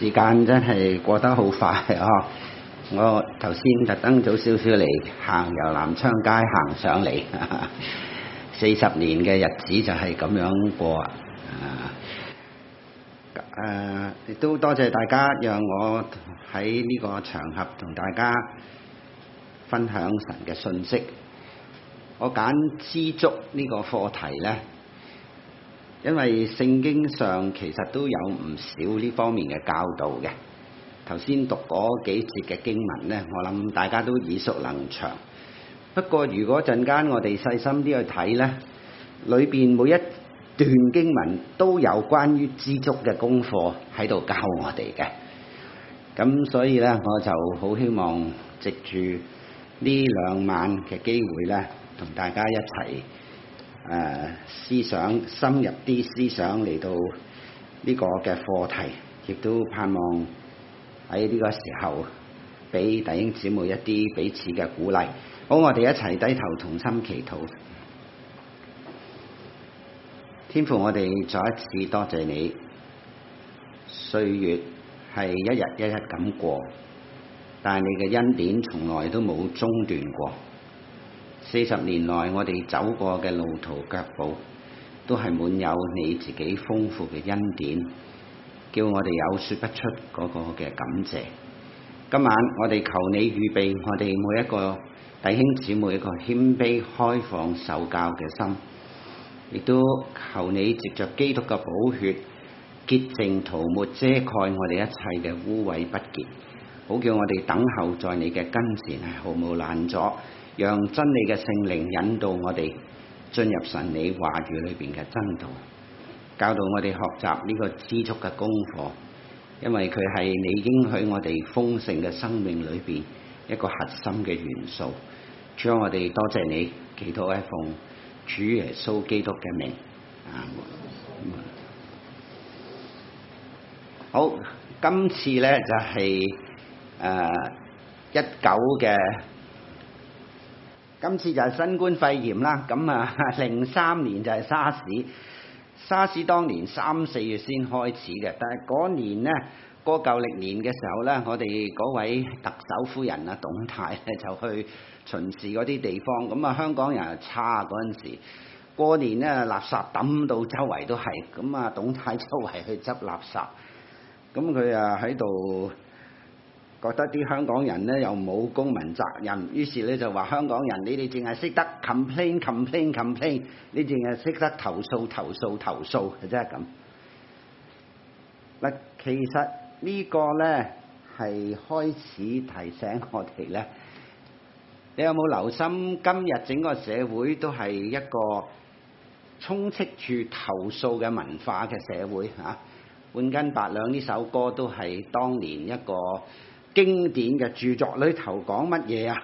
時間真係過得好快啊！我頭先特登早少少嚟行由南昌街行上嚟，40年嘅日子就係咁樣過亦都多謝大家讓我喺呢個場合同大家分享神嘅信息。我揀知足呢個課題呢，因為聖經上其實都有唔少呢方面嘅教導嘅。頭先讀嗰幾節嘅經文呢，我諗大家都耳熟能詳。不過如果陣間我哋細心啲去睇呢，裏邊每一段經文都有關於知足嘅功課喺度教我哋嘅。咁所以呢，我就好希望藉住呢2晚嘅機會呢，同大家一齊思想深入啲思想嚟到呢個嘅課題，亦都盼望喺呢個時候俾弟兄姊妹一啲彼此嘅鼓勵。好，我哋一齊低頭同心祈禱。天父，我哋再一次多謝你，歲月係一日一日咁過，但係你嘅恩典從來都冇中斷過。40年來我哋走過嘅路途腳步，都係滿有你自己豐富嘅恩典，叫我哋有說不出嗰個嘅感謝。今晚我哋求你預備我哋每一個弟兄姊妹一個謙卑開放受教嘅心，亦都求你藉着基督嘅寶血潔淨塗抹遮蓋我哋一切嘅污穢不潔，好叫我哋等候在你嘅跟前係毫無攔阻，讓真理嘅聖靈引導我哋進入神你話語裏邊嘅真道，教導我哋學習呢個知足嘅功課，因為佢係你應許我哋豐盛嘅生命裏邊一個核心嘅元素。主啊，我哋多謝你，祈禱係奉主耶穌基督嘅名。好，今次呢就係今次就係新冠肺炎啦。咁03年就係沙士當年3、4月先開始嘅，但係嗰年呢，過舊歷年嘅時候呢，我哋嗰位特首夫人董太就去巡視嗰啲地方，咁香港人差嗰陣時，過年呢垃圾抌到周圍都係，咁董太周圍去執垃圾，咁佢喺度覺得啲香港人呢又冇公民責任，於是咧就話香港人你哋淨係識得 complain， 你淨係識得投訴，就真係咁。嗱，其實呢個呢係開始提醒我哋呢，你有冇留心今日整個社會都係一個充斥住投訴嘅文化嘅社會嚇？半斤八兩呢首歌都係當年一個經典嘅著作，裏頭講乜嘢啊？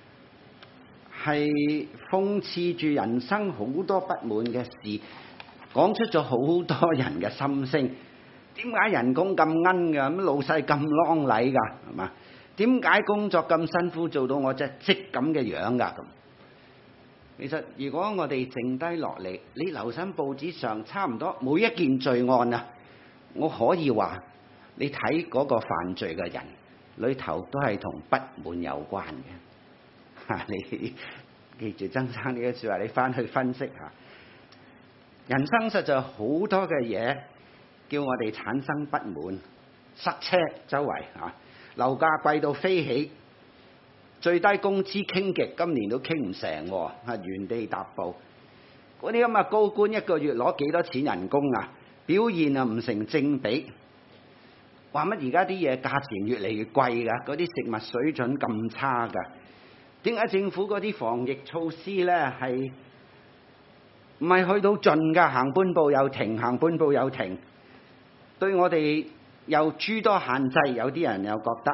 係諷刺住人生好多不滿嘅事，講出咗好多人嘅心聲。點解人工咁奀㗎？咁老細咁啷禮㗎？係嘛？點解工作咁辛苦做到我隻積咁嘅樣㗎？咁其實如果我哋靜低落嚟，你留心報紙上差唔多每一件罪案啊，我可以話你睇嗰個犯罪嘅人裏頭都係同不滿有關嘅。你記住曾生呢句説話，你翻去分析下，人生實在好多嘅嘢叫我哋產生不滿，塞車周圍樓價貴到飛起，最低工資傾極今年都傾唔成喎，原地踏步。嗰啲咁嘅高官一個月攞幾多錢人工啊？表現唔成正比。話乜而家啲嘢價錢越嚟越貴㗎？嗰啲食物水準咁差㗎？點解政府嗰啲防疫措施呢係唔係去到盡㗎？行半步又停，行半步又停，對我哋又諸多限制。有啲人又覺得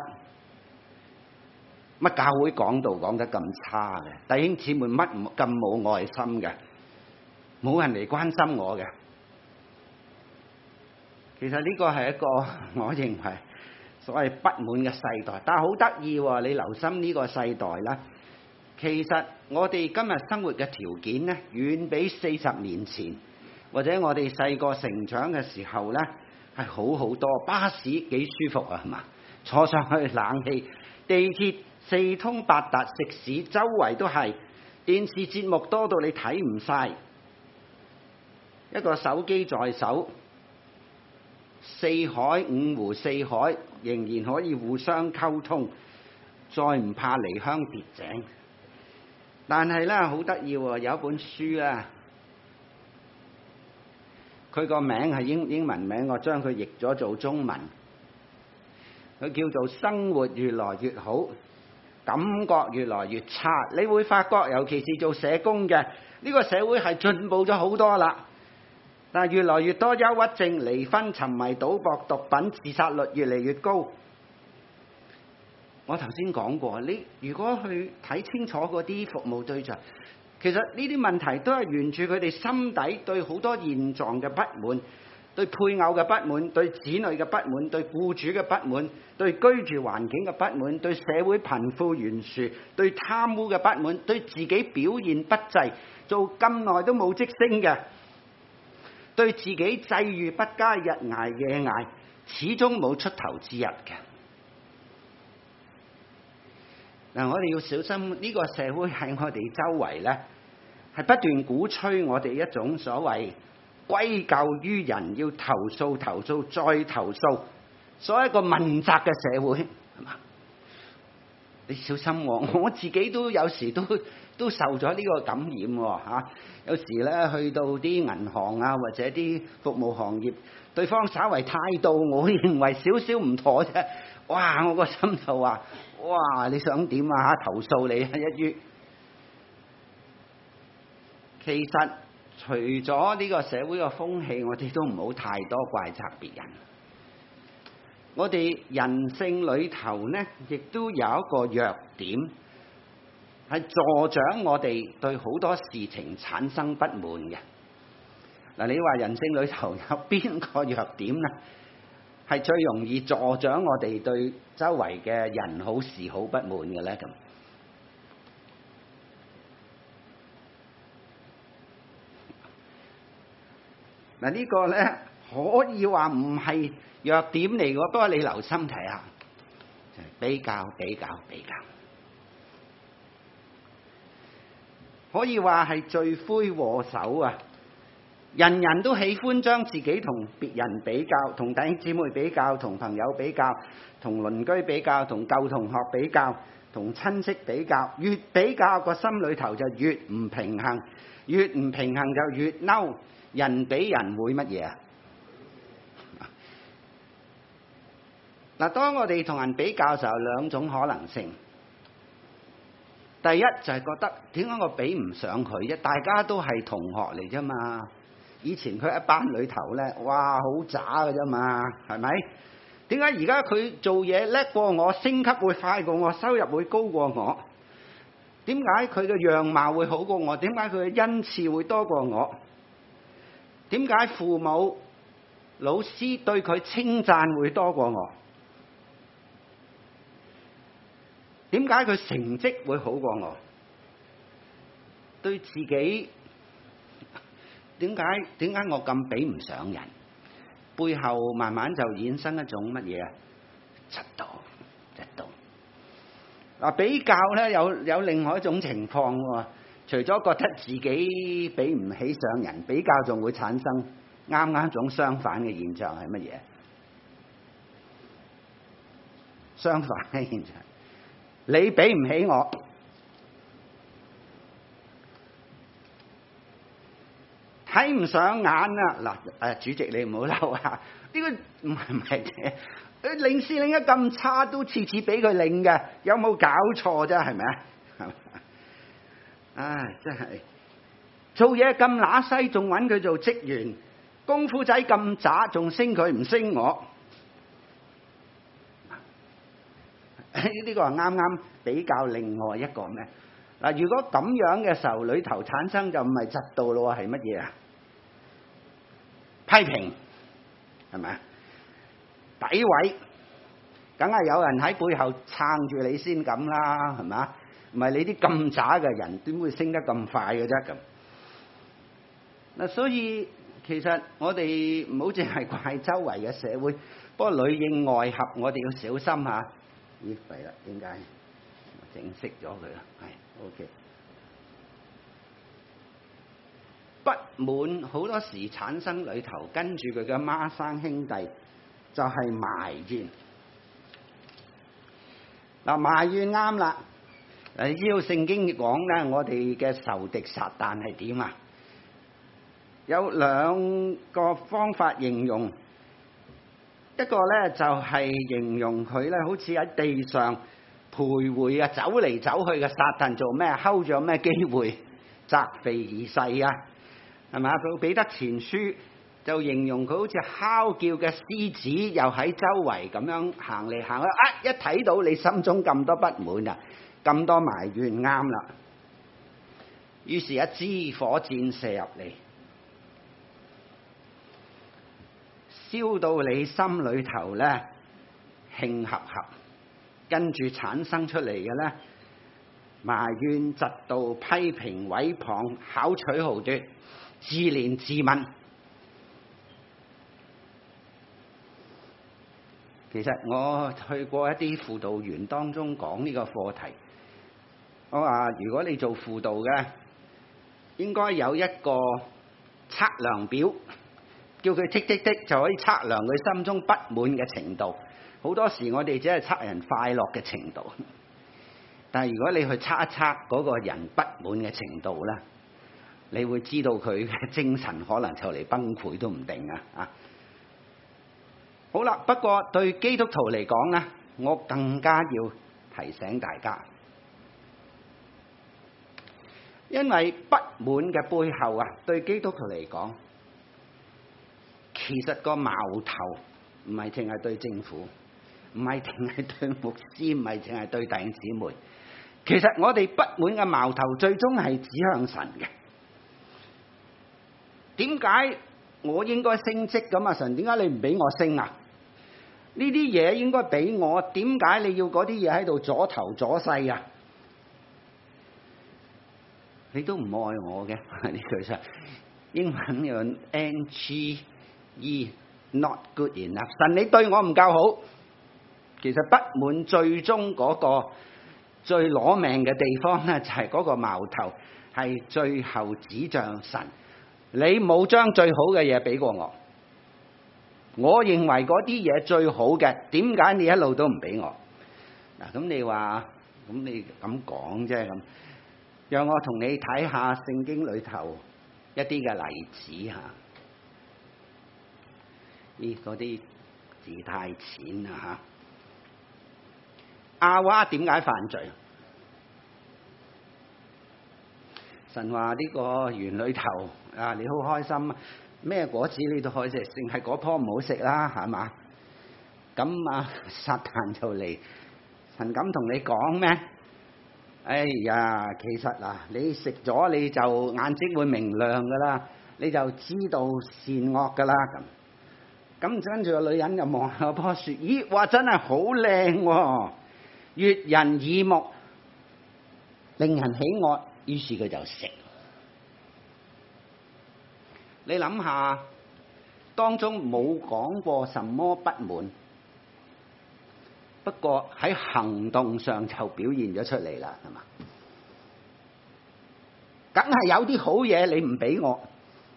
乜教會講道講得咁差嘅？弟兄姊妹乜咁冇愛心嘅？冇人嚟關心我嘅。其實呢個係一個我認為所謂不滿嘅世代，但係好得意喎！你留心呢個世代啦，其實我哋今日生活嘅條件呢，遠比40年前或者我哋細個成長嘅時候呢， 係好好多，巴士幾舒服啊，係嘛？坐上去冷氣，地鐵四通八達，食肆周圍都係，電視節目多到你睇唔晒，一個手機在手，四海五湖四海仍然可以互相溝通，再唔怕離鄉別井。但係咧好得意喎，有一本書咧，佢個名係英文名，我將佢譯咗做中文，佢叫做生活越來越好，感覺越來越差。你會發覺，尤其是做社工嘅，呢個社會係進步咗好多啦，但係越來越多憂鬱症、離婚、沉迷賭博、毒品、自殺率越嚟越高。我頭先講過，你如果去睇清楚嗰啲服務對象，其實呢啲問題都係源住佢哋心底對好多現狀嘅不滿，對配偶嘅不滿，對子女嘅不滿，對僱主嘅不滿，對居住環境嘅不滿，對社會貧富懸殊，對貪污嘅不滿，對自己表現不濟，做咁耐都冇職升嘅，對自己際遇不佳，日捱夜捱，始終冇出頭之日嘅。嗱，我哋要小心呢個社會喺我哋周圍呢，係不斷鼓吹我哋一種所謂歸咎於人，要投訴、投訴再投訴，所謂一個問責嘅社會，係嘛？你小心喎，我自己都有時都受咗呢個感染喎嚇。有時呢，去到啲銀行啊或者啲服務行業，對方稍為態度，我認為少少唔妥啫，哇！我個心就話：哇！你想點啊嚇？投訴你啊一於。其實除咗呢個社會嘅風氣，我哋都唔好太多怪責別人。我哋人性裏頭呢，亦都有一個弱點，係助長我哋對好多事情產生不滿嘅。嗱，你話人性裏頭有邊個弱點呢？係最容易助長我哋對周圍嘅人好事好不滿嘅呢？咁嗱，呢個呢，可以話唔係弱點嚟嘅，不過你留心睇下，比較，可以話係罪魁禍首啊！人人都喜歡將自己同別人比較，同弟兄姊妹比較，同朋友比較，同鄰居比較，同舊同學比較，同親戚比較，越比較個心裏頭就越唔平衡，越唔平衡就越嬲。人比人會乜嘢啊？嗱，當我哋同人比較就有兩種可能性。第一就係覺得點解我比唔上佢啫？大家都係同學嚟啫嘛。以前佢一班裏頭咧，哇，好渣㗎啫嘛，係咪？點解而家佢做嘢叻過我，升級會快過我，收入會高過我？點解佢嘅樣貌會好過我？點解佢嘅恩賜會多過我？點解父母、老師對佢稱讚會多過我？點解佢成績會好過我？對自己點解我咁比唔上人？背後慢慢就衍生一種乜嘢啊？嫉妒。嗱，比較咧有另外一種情況喎。除咗覺得自己比唔起上人，比較仲會產生啱一種相反嘅現象係乜嘢？相反嘅現象，你比唔起我，睇唔上眼啊！嗱，主席你唔好嬲啊！呢個唔係嘅，領事領得咁差，都次次俾佢領嘅，有冇搞錯啫？係咪啊？唉，真係做嘢咁乸西，仲揾佢做職員；功夫仔咁渣，仲升佢唔升我。呢個係啱啱比較另外一個咩？嗱，如果咁樣嘅時候，裏頭產生就唔係嫉妒咯，係乜嘢啊？批評係咪啊？詆毀，梗係有人喺背後撐住你先咁啦，係咪啊？唔係你啲咁渣嘅人，點會升得咁快嘅啫？咁嗱，所以其實我哋唔好淨係怪周圍嘅社會，不過裏應外合，我哋要小心嚇。咦，弊啦，點解整熄咗佢啦？係 OK。不滿好多時產生裏頭，跟住佢嘅孖生兄弟就係埋怨。嗱，埋怨啱啦。你知道聖經講咧，我哋嘅仇敵撒旦係點啊？有兩個方法形容，一個咧就係形容佢咧，好似喺地上徘徊啊，走嚟走去嘅撒旦做咩？睺咗咩機會擇肥而噬啊？係咪？到彼得前書就形容佢好似哮叫嘅獅子，又喺周圍咁樣行嚟行去。一睇到你心中咁多不滿啊，咁多埋怨，啱啦。於是，一支火箭射入嚟，燒到你心裏頭咧興合合，跟住產生出嚟嘅咧埋怨、嫉妒、批評、毀謗、巧取豪奪、自憐自問。其實我去過一啲輔導員當中講呢個課題，我話如果你做輔導嘅，應該有一個測量表，叫佢剔剔剔就可以測量佢心中不滿嘅程度。好多時我哋只係測人快樂嘅程度，但係如果你去測一測嗰個人不滿嘅程度咧，你會知道佢嘅精神可能就嚟崩潰都唔定啊！好啦，不過對基督徒嚟講咧，我更加要提醒大家，因為不滿嘅背後啊，對基督徒嚟講，其實個矛頭唔係淨係對政府，唔係淨係對牧師，唔係淨係對弟兄姊妹。其實我哋不滿嘅矛頭最終係指向神嘅。點解我應該升職咁啊？神，點解你唔俾我升啊？呢啲嘢應該俾我，點解你要嗰啲嘢喺度阻頭阻勢啊？你都唔愛我嘅呢句說，英文用 NGE，not good enough。神，你對我唔夠好。其實不滿最終嗰個最攞命嘅地方咧，就係嗰個矛頭係最後指向神。你冇將最好嘅嘢俾過我，我認為嗰啲嘢最好嘅，點解你一路都唔俾我？嗱，咁你話，咁你咁講啫咁，讓我同你睇下聖經裏頭一啲嘅例子嚇。咦，嗰啲字太淺啦嚇。亞娃點解犯罪？神話呢個園裏頭啊，你好開心啊！咩果子你都可以食，淨係嗰棵唔好食啦，係嘛？咁啊，撒旦就嚟，神咁同你講咩？哎呀，其實嗱，你食咗你就眼睛會明亮噶啦，你就知道善惡噶啦咁。跟住個女人就望下棵樹，咦，哇，真係好靚喎，悅人耳目，令人喜愛。於是佢就食。你諗下，當中冇講過什麼不滿，不過喺行動上就表現咗出嚟啦，係嘛？梗係有啲好嘢你唔俾我，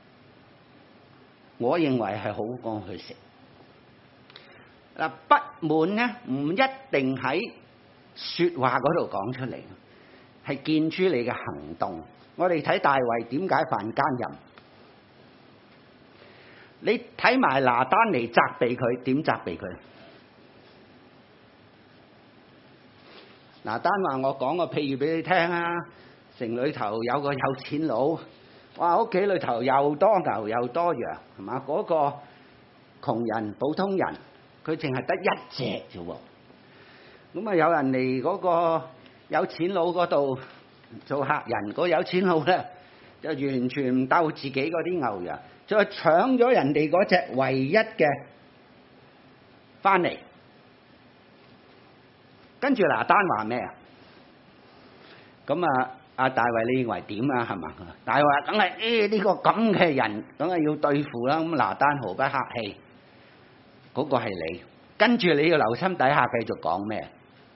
我認為係好過去食。嗱，不滿咧唔一定喺説話嗰度講出嚟。係見諸你嘅行動。我哋睇大衛點解犯奸淫，你睇埋拿單嚟責備佢，點責備佢？拿單話：我講個譬喻俾你聽啊，城裏頭有個有錢佬，哇，屋企裏頭又多牛又多羊，係嘛？嗰個窮人普通人，佢淨係得一隻啫喎。咁啊，有人嚟嗰個有錢佬嗰度做客人，嗰有錢佬咧就完全唔鬥自己嗰啲牛羊，就搶咗人哋嗰隻唯一嘅翻嚟。跟住拿單話咩啊？咁啊， 阿大衛，你認為點啊？係嘛？大衛話：梗係呢個咁嘅人，梗係要對付啦。咁拿單毫不客氣，嗰個係你。跟住你要留心底下繼續講咩？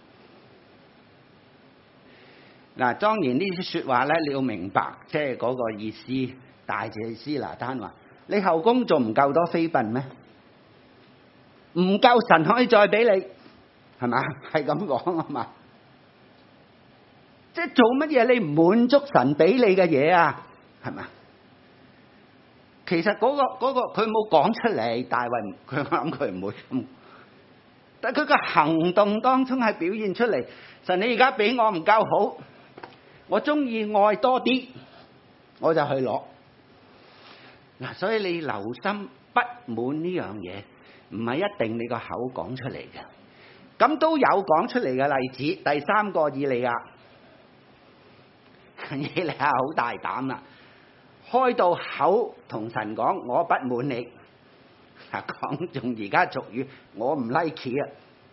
嗱，當然呢啲説話咧，你要明白，即係嗰個意思。大祭司拿單話：你後宮仲唔夠多妃嬪咩？唔夠神可以再俾你，係嘛？係咁講啊嘛。即係做乜嘢？你唔滿足神俾你嘅嘢啊？係嘛？其實嗰個佢冇講出嚟，大衛佢諗佢唔會咁，但係佢個行動當中係表現出嚟。神，你而家俾我唔夠好，我中意愛多啲，我就去攞。嗱，所以你留心不滿呢樣嘢，唔係一定你個口講出嚟嘅。咁都有講出嚟嘅例子。第三個以利亞。以利亞好大膽啦，開到口同神講：我不滿你。講仲而家俗語，我唔 like 啊！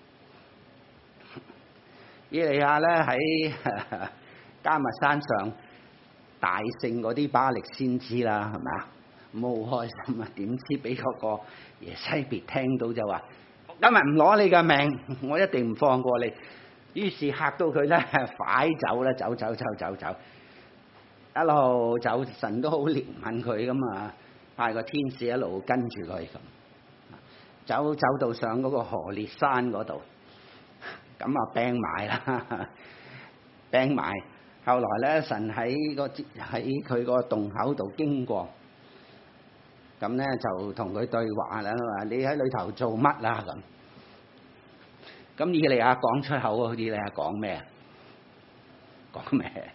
以利亞咧喺迦密山上大勝嗰啲巴力先知啦，係咪啊？咁好開心啊！點知俾嗰個耶西別聽到就話：今日唔攞你嘅命，我一定唔放過你。於是嚇到佢咧，快走啦，走。一路走，神都好憐憫佢咁啊，派個天使一路跟住佢咁，走到上嗰個何烈山嗰度，咁啊病埋啦，病埋。後來咧，神喺佢個洞口度經過，咁咧就同佢對話啦，話你喺裏頭做乜啊咁。咁以利亞講出口啊，以利亞講咩啊？講咩？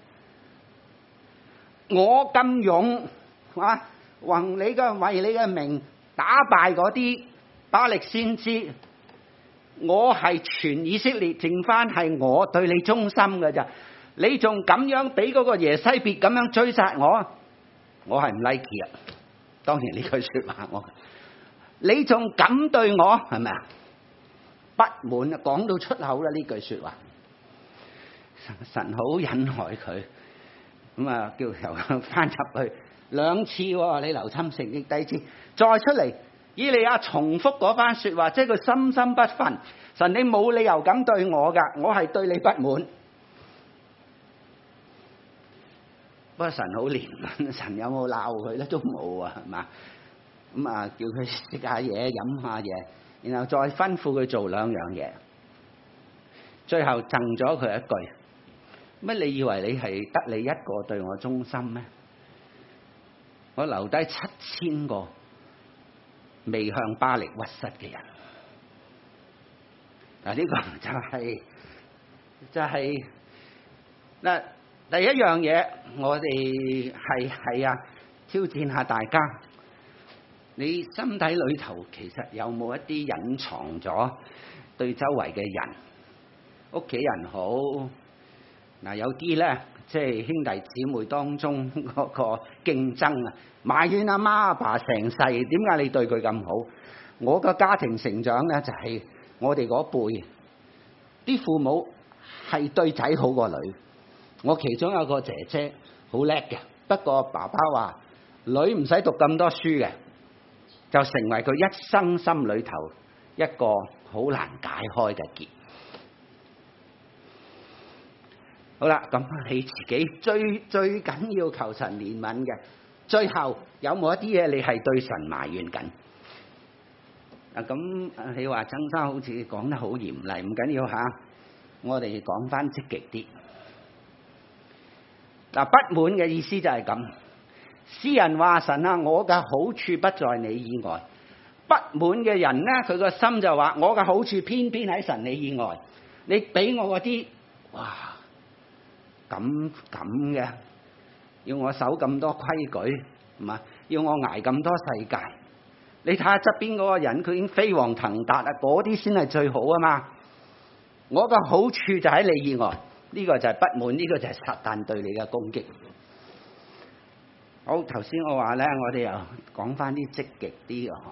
我咁勇啊，為你嘅名打敗嗰啲巴力先知，我係全以色列剩翻係我對你忠心嘅咋？你仲咁樣俾嗰個耶西別咁樣追殺我係唔 like 啊！當然呢句説話你仲咁對我係咪啊？不滿啊，講到出口啦呢句説話，神好忍耐佢。咁啊，叫由翻入去兩次喎，你留心聖經。第二次再出嚟，以利亞重複嗰番説話，即係佢心不忿。神，你冇理由咁對我㗎，我係對你不滿。不過神好憐憫，神有冇鬧佢咧？都冇啊，係嘛？咁啊，叫佢食下嘢、飲下嘢，然後再吩咐佢做兩樣嘢，最後贈咗佢一句。乜你以為你係得你一個對我忠心咩？我留低7000個未向巴力屈膝嘅人。嗱，呢個就係嗱，第一樣嘢，我哋係啊，挑戰下大家，你心底裏頭其實有冇一啲隱藏咗對周圍嘅人、屋企人好？嗱，有啲咧，即係兄弟姊妹當中嗰個競爭啊，埋怨阿媽阿爸成世，點解你對佢咁好？我個家庭成長咧，就係我哋嗰輩啲父母係對仔好過女。我其中有個姐姐好叻嘅，不過爸爸話女唔使讀咁多書嘅，就成為佢一生心裏頭一個好難解開嘅結。好啦，咁你自己最緊要求神憐憫嘅，最後有冇一啲嘢你係對神埋怨緊？咁你話曾生好似講得好嚴厲，唔緊要嚇，我哋講翻積極啲。嗱，不滿嘅意思就係咁。詩人話神啊，我嘅好處不在你以外。不滿嘅人咧，佢個心就話我嘅好處偏偏喺神你以外。你俾我嗰啲，哇！咁嘅，要我守咁多規矩，係嘛？要我捱咁多世界。你睇下側邊嗰個人，佢已經飛黃騰達啦，嗰啲先係最好啊嘛！我嘅好處就喺你以外，呢個就係不滿，呢個就係撒旦對你嘅攻擊。好，頭先我話咧，我哋又講翻啲積極啲嘅嗬。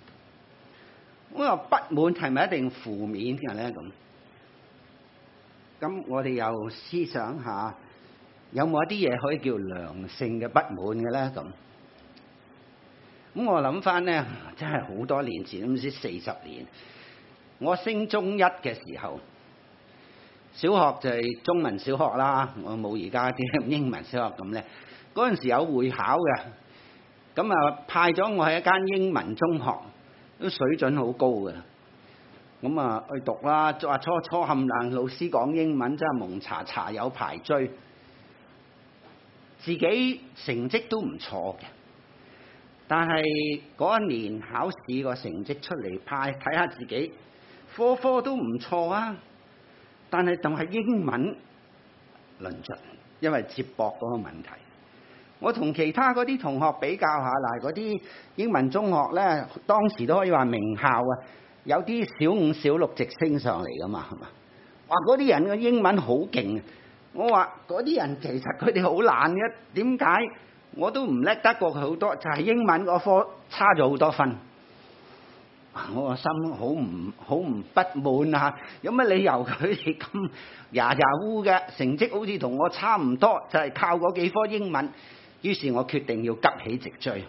我話不滿係咪一定負面嘅咧？咁咁我哋又思想下，有冇一啲嘢可以叫良性嘅不滿嘅咧？咁我諗翻咧，真係好多年前，唔知40年，我升中一嘅時候，小學就係中文小學啦，我冇而家啲英文小學咁咧。嗰陣時有會考嘅，咁啊派咗我喺一間英文中學，都水準好高嘅。咁啊去讀啦，話初冚唪唥老師講英文真係蒙查查有排追，自己成績都唔錯嘅。但係嗰一年考試個成績出嚟派，睇下自己科科都唔錯啊，但係仲係英文論盡，因為接駁嗰個問題。我同其他嗰啲同學比較下，嗱，嗰啲英文中學咧，當時都可以話名校啊，有啲小5、小6直升上嚟噶嘛，係嘛？話嗰啲人嘅英文好勁，我話嗰啲人其實佢哋好懶嘅，點解我都唔叻得過佢好多？就係英文嗰科差咗好多分，我個心好唔不滿啊！有乜理由佢哋咁牙烏嘅成績好似同我差唔多，就係靠嗰幾科英文？於是我決定要急起直追。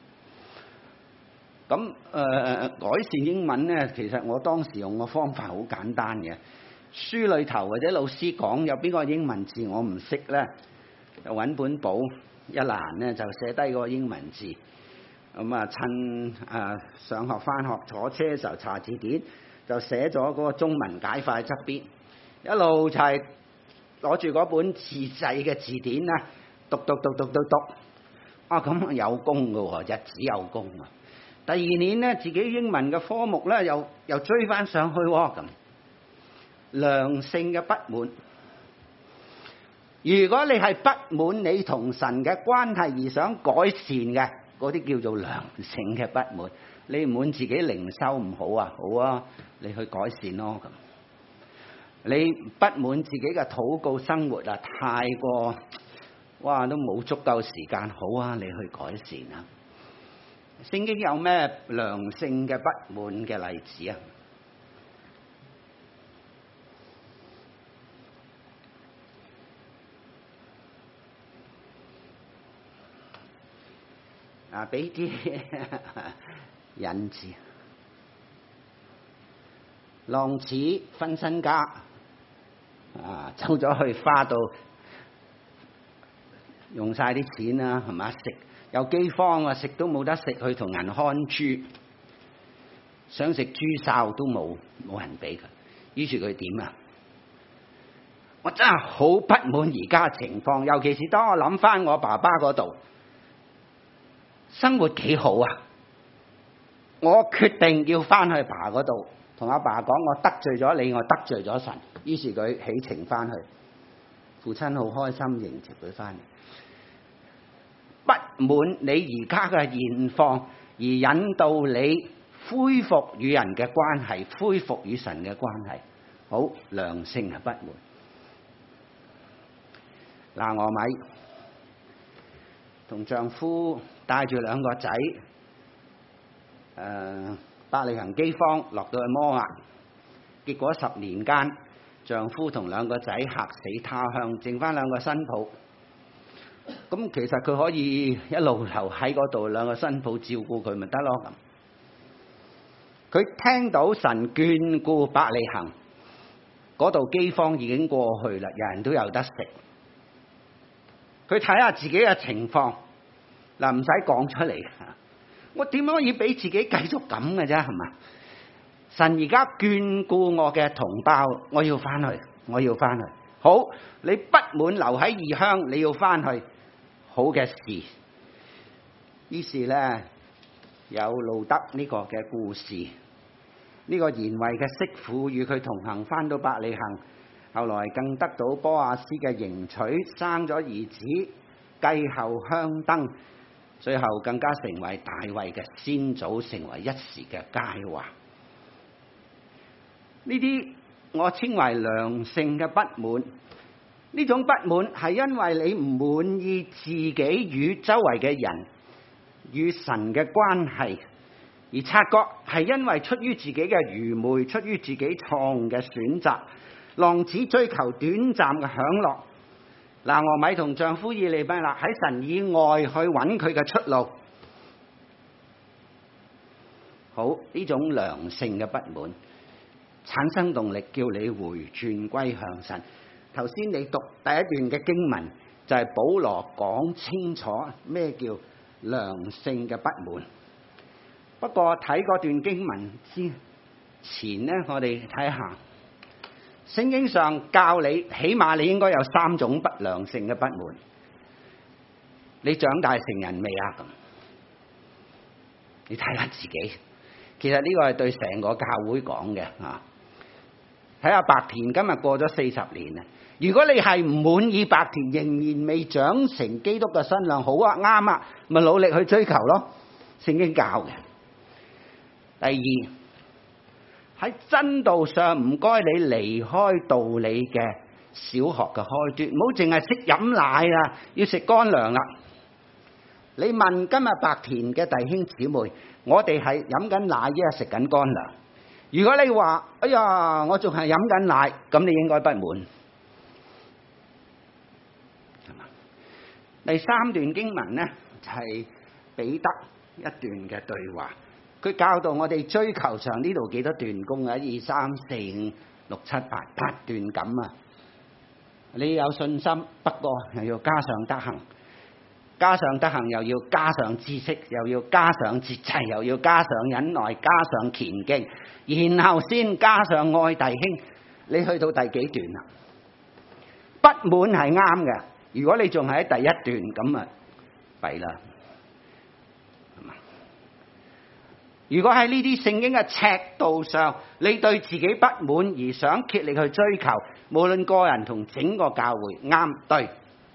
咁改善英文咧，其實我當時用嘅方法好簡單嘅，書裏頭或者老師講有邊個英文字我唔識咧，就揾本簿一欄咧就寫低個英文字。咁啊趁上學返學坐車嘅時候查字典，就寫咗嗰個中文解法喺側邊，一路就係攞住嗰本自製嘅字典啦。讀，咁有功㗎喎，日子有功啊！第二年咧，自己英文嘅科目咧又追翻上去喎，咁良性嘅不滿。如果你係不滿你同神嘅關係而想改善嘅，嗰啲叫做良性嘅不滿。你唔滿自己靈修唔好啊？好啊，你去改善咯咁。你不滿自己嘅禱告生活啊，太過哇都冇足夠時間，好啊，你去改善啊！聖經有咩良性嘅不滿嘅例子啊？俾啲引子。浪子分身家，走咗去花度用晒啲錢啦，係嘛？食有饑荒啊，食都冇得食，去同人看豬，想食豬哨都冇人俾佢。於是佢點啊？我真係好不滿而家嘅情況，尤其是當我諗翻我爸爸嗰度生活幾好啊！我決定要翻去爸嗰度，同阿爸講我得罪咗你，我得罪咗神。於是佢起程翻去，父親好開心迎接佢翻嚟。不滿你而家嘅現況，而引導你恢復與人嘅關係，恢復與神嘅關係，好良性嘅不滿。拿俄米同丈夫帶住兩個仔，伯利恆饑荒落到去摩押，結果10年間，丈夫同兩個仔客死他鄉，剩翻兩個新抱。咁其實佢可以一路留喺嗰度，兩個新抱照顧佢咪得咯咁。佢聽到神眷顧伯利恆，嗰度饑荒已經過去啦，人人都有得食。佢睇下自己嘅情況，嗱唔使講出嚟，我點可以俾自己繼續咁嘅啫？係嘛？神而家眷顧我嘅同胞，我要翻去，我要翻去。好，你不滿留喺異鄉，你要翻去，好嘅事。於是咧，有路得呢個嘅故事，呢個賢惠嘅媳婦與佢同行，翻到伯利恆，後來更得到波亞斯嘅迎娶，生咗兒子，繼後香燈，最後更加成為大衛嘅先祖，成為一時嘅佳話。呢啲我稱為良性嘅不滿。呢種不滿係因為你唔滿意自己與周圍嘅人與神嘅關係，而察覺係因為出於自己嘅愚昧，出於自己錯誤嘅選擇， 浪子追求短暫嘅享樂，拿俄米同丈夫以利米勒喺神以外去揾佢嘅出路。好，呢種良性嘅不滿產生動力，叫你回轉歸向神。頭先你讀第一段嘅經文就係保羅講清楚咩叫良性嘅不滿。不過睇嗰段經文之前呢，我哋睇下聖經上教你，起碼你應該有3種不良性嘅不滿。你長大成人未啊？咁你睇下自己。其實呢個係對成個教會講嘅啊！睇下白田今日過咗40年啦。如果你係唔滿意白田仍然未長成基督嘅身量，好啊，啱啊，咪努力去追求咯。聖經教嘅。第二，喺真道上唔該你離開道理嘅小學嘅開端，唔好淨係識飲奶啦，要食乾糧啦。你問今日白田嘅弟兄姊妹，我哋係飲緊奶，一係食緊乾糧。如果你話，哎呀，我仲係飲緊奶，咁你應該不滿。第3段經文呢，就係彼得一段嘅對話，佢教導我哋追求上呢度幾多段工啊？1、2、3、4、5、6、7、8段咁啊！你有信心，不過又要加上德行。加上德行，又要加上知識，又要加上節制，又要加上忍耐，加上虔敬，然後先加上愛弟兄。你去到第幾段啦？不滿係啱嘅，如果你仲係喺第一段，咁啊弊啦。如果喺呢啲聖經嘅尺度上，你對自己不滿而想竭力去追求，無論個人同整個教會，啱對。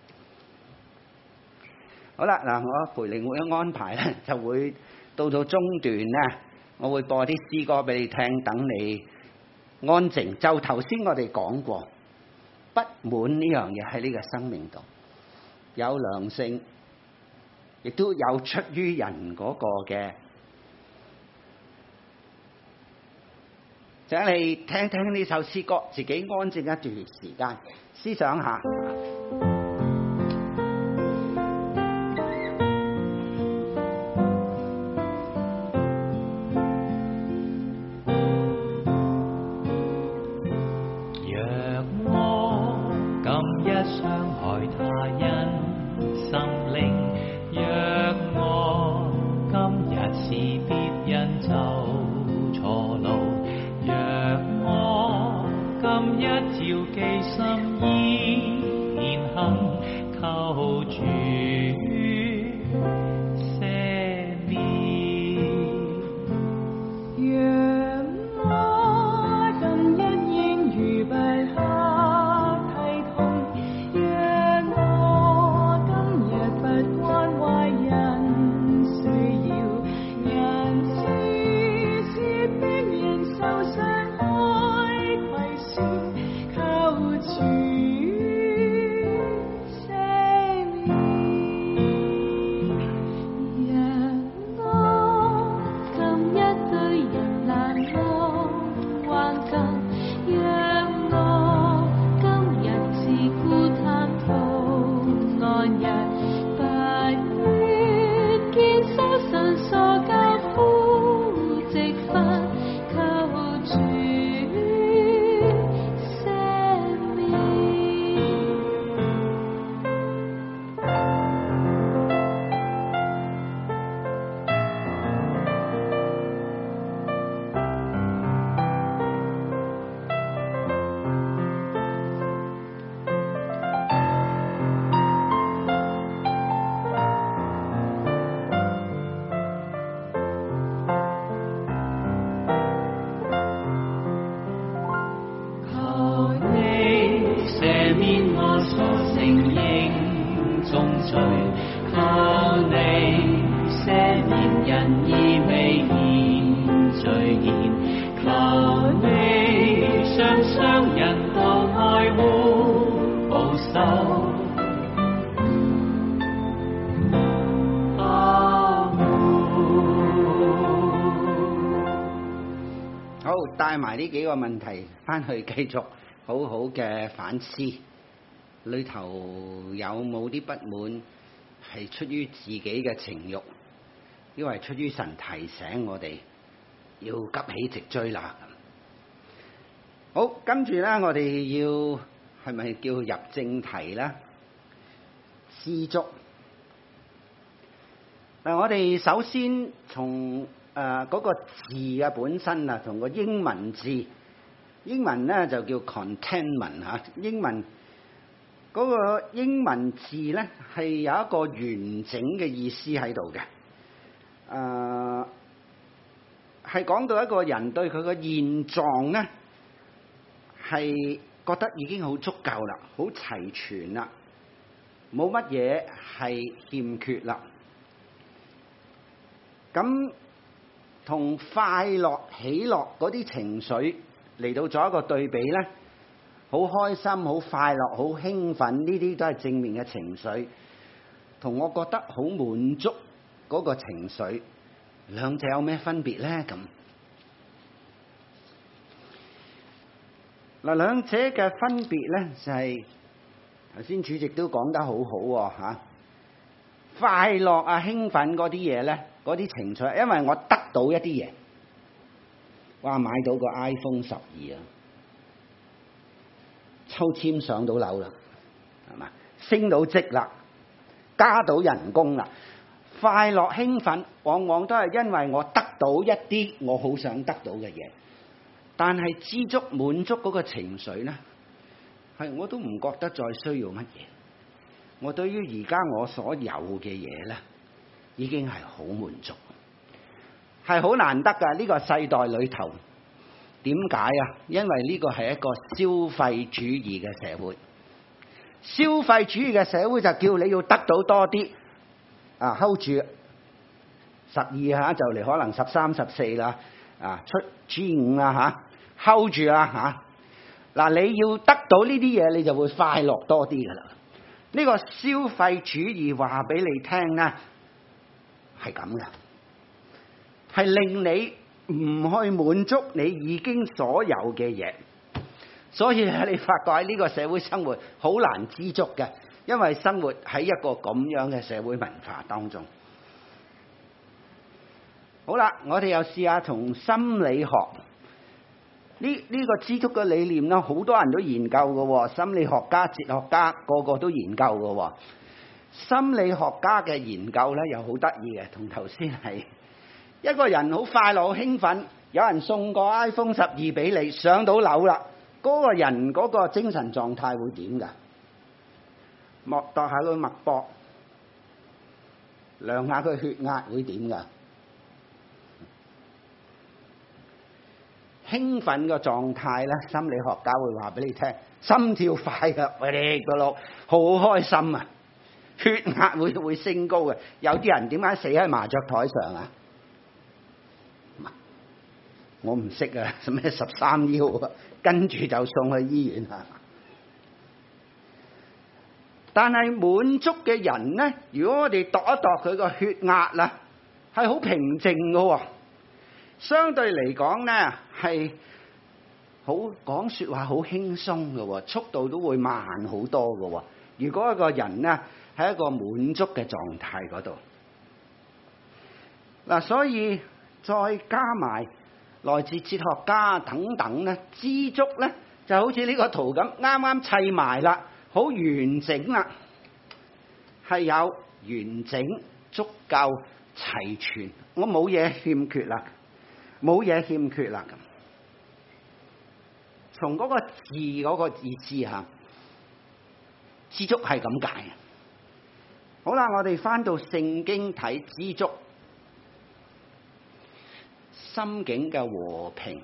好啦，嗱，我培靈會嘅安排咧，就會到中段咧，我會播啲詩歌俾你聽，等你安靜。就頭先我哋講過，不滿呢樣嘢喺呢個生命度有良性，亦都有出於人嗰個嘅。請你聽聽呢首詩歌，自己安靜一段時間，思想下。帶埋呢幾個問題翻去繼續好好嘅反思，裏頭有冇啲不滿係出於自己嘅情慾，因為出於神提醒我哋要急起直追啦。好，跟住咧，我哋要係咪叫入正題咧？知足。嗱，我哋首先從嗰個字嘅本身啊，同個英文字，英文咧就叫 contentment 嚇，英文嗰個英文字咧係有一個完整嘅意思喺度嘅，係講到一個人對佢嘅現狀咧係覺得已經好足夠啦，好齊全啦，冇乜嘢係欠缺啦。咁同快樂、喜樂嗰啲情緒嚟到做一個對比咧，好開心、好快樂、好興奮，呢啲都係正面嘅情緒。同我覺得好滿足嗰個情緒，兩者有咩分別咧？咁嗱，兩者嘅分別咧就係頭先主席都講得好好喎嚇。快樂啊、興奮嗰啲嘢咧，嗰啲情緒，因為我得到一啲嘢，哇！買到個 iPhone 12啊，抽籤上到樓啦，係嘛？升到職啦，加到人工啦，快樂興奮往往都係因為我得到一啲我好想得到嘅嘢，但係知足滿足嗰個情緒咧，係我都唔覺得再需要乜嘢。我對於而家我所有嘅嘢咧，已經係好滿足，係好難得㗎。呢個世代裏頭，點解啊？因為呢個係一個消費主義嘅社會。消費主義嘅社會就叫你要得到多啲啊 ，hold 住12嚇就嚟可能13、14啦，啊出 G5啦嚇 ，hold 住啦嚇。嗱，你要得到呢啲嘢，你就會快樂多啲㗎啦。呢個消費主義話俾你聽咧，係咁嘅，係令你唔去滿足你已經所有嘅嘢，所以你發覺喺呢個社會生活好難知足嘅，因為生活喺一個咁樣嘅社會文化當中。好啦，我哋又試下從心理學呢個知足嘅理念啦，好多人都研究嘅喎，心理學家、哲學家個個都研究嘅喎。心理學家嘅研究咧又好得意嘅，同頭先係一個人好快樂、好興奮，有人送個 iPhone 12俾你，上到樓啦，嗰個人嗰個精神狀態會點㗎？度下佢脈搏，量下佢血壓會點㗎？興奮嘅狀態咧，心理學家會話俾你聽，心跳快嘅，喂個碌，好開心啊！血壓會升高嘅。有啲人點解死喺麻雀台上啊？我唔識啊，咩13腰啊，跟住就送去醫院啊。但係滿足嘅人咧，如果我哋度一度佢個血壓啦，係好平靜嘅喎。相對嚟講咧，係好講説話好輕鬆嘅喎，速度都會慢好多嘅喎。如果一個人咧喺一個滿足嘅狀態嗰度，嗱，所以再加埋來自哲學家等等咧，知足咧就好似呢個圖咁，啱啱砌埋啦，好完整啦，係有完整、足夠、齊全，我冇嘢欠缺啦。冇嘢欠缺啦，咁從嗰個字嗰個意思嚇，知足係咁解。好啦，我哋翻到聖經睇知足，心境嘅和平，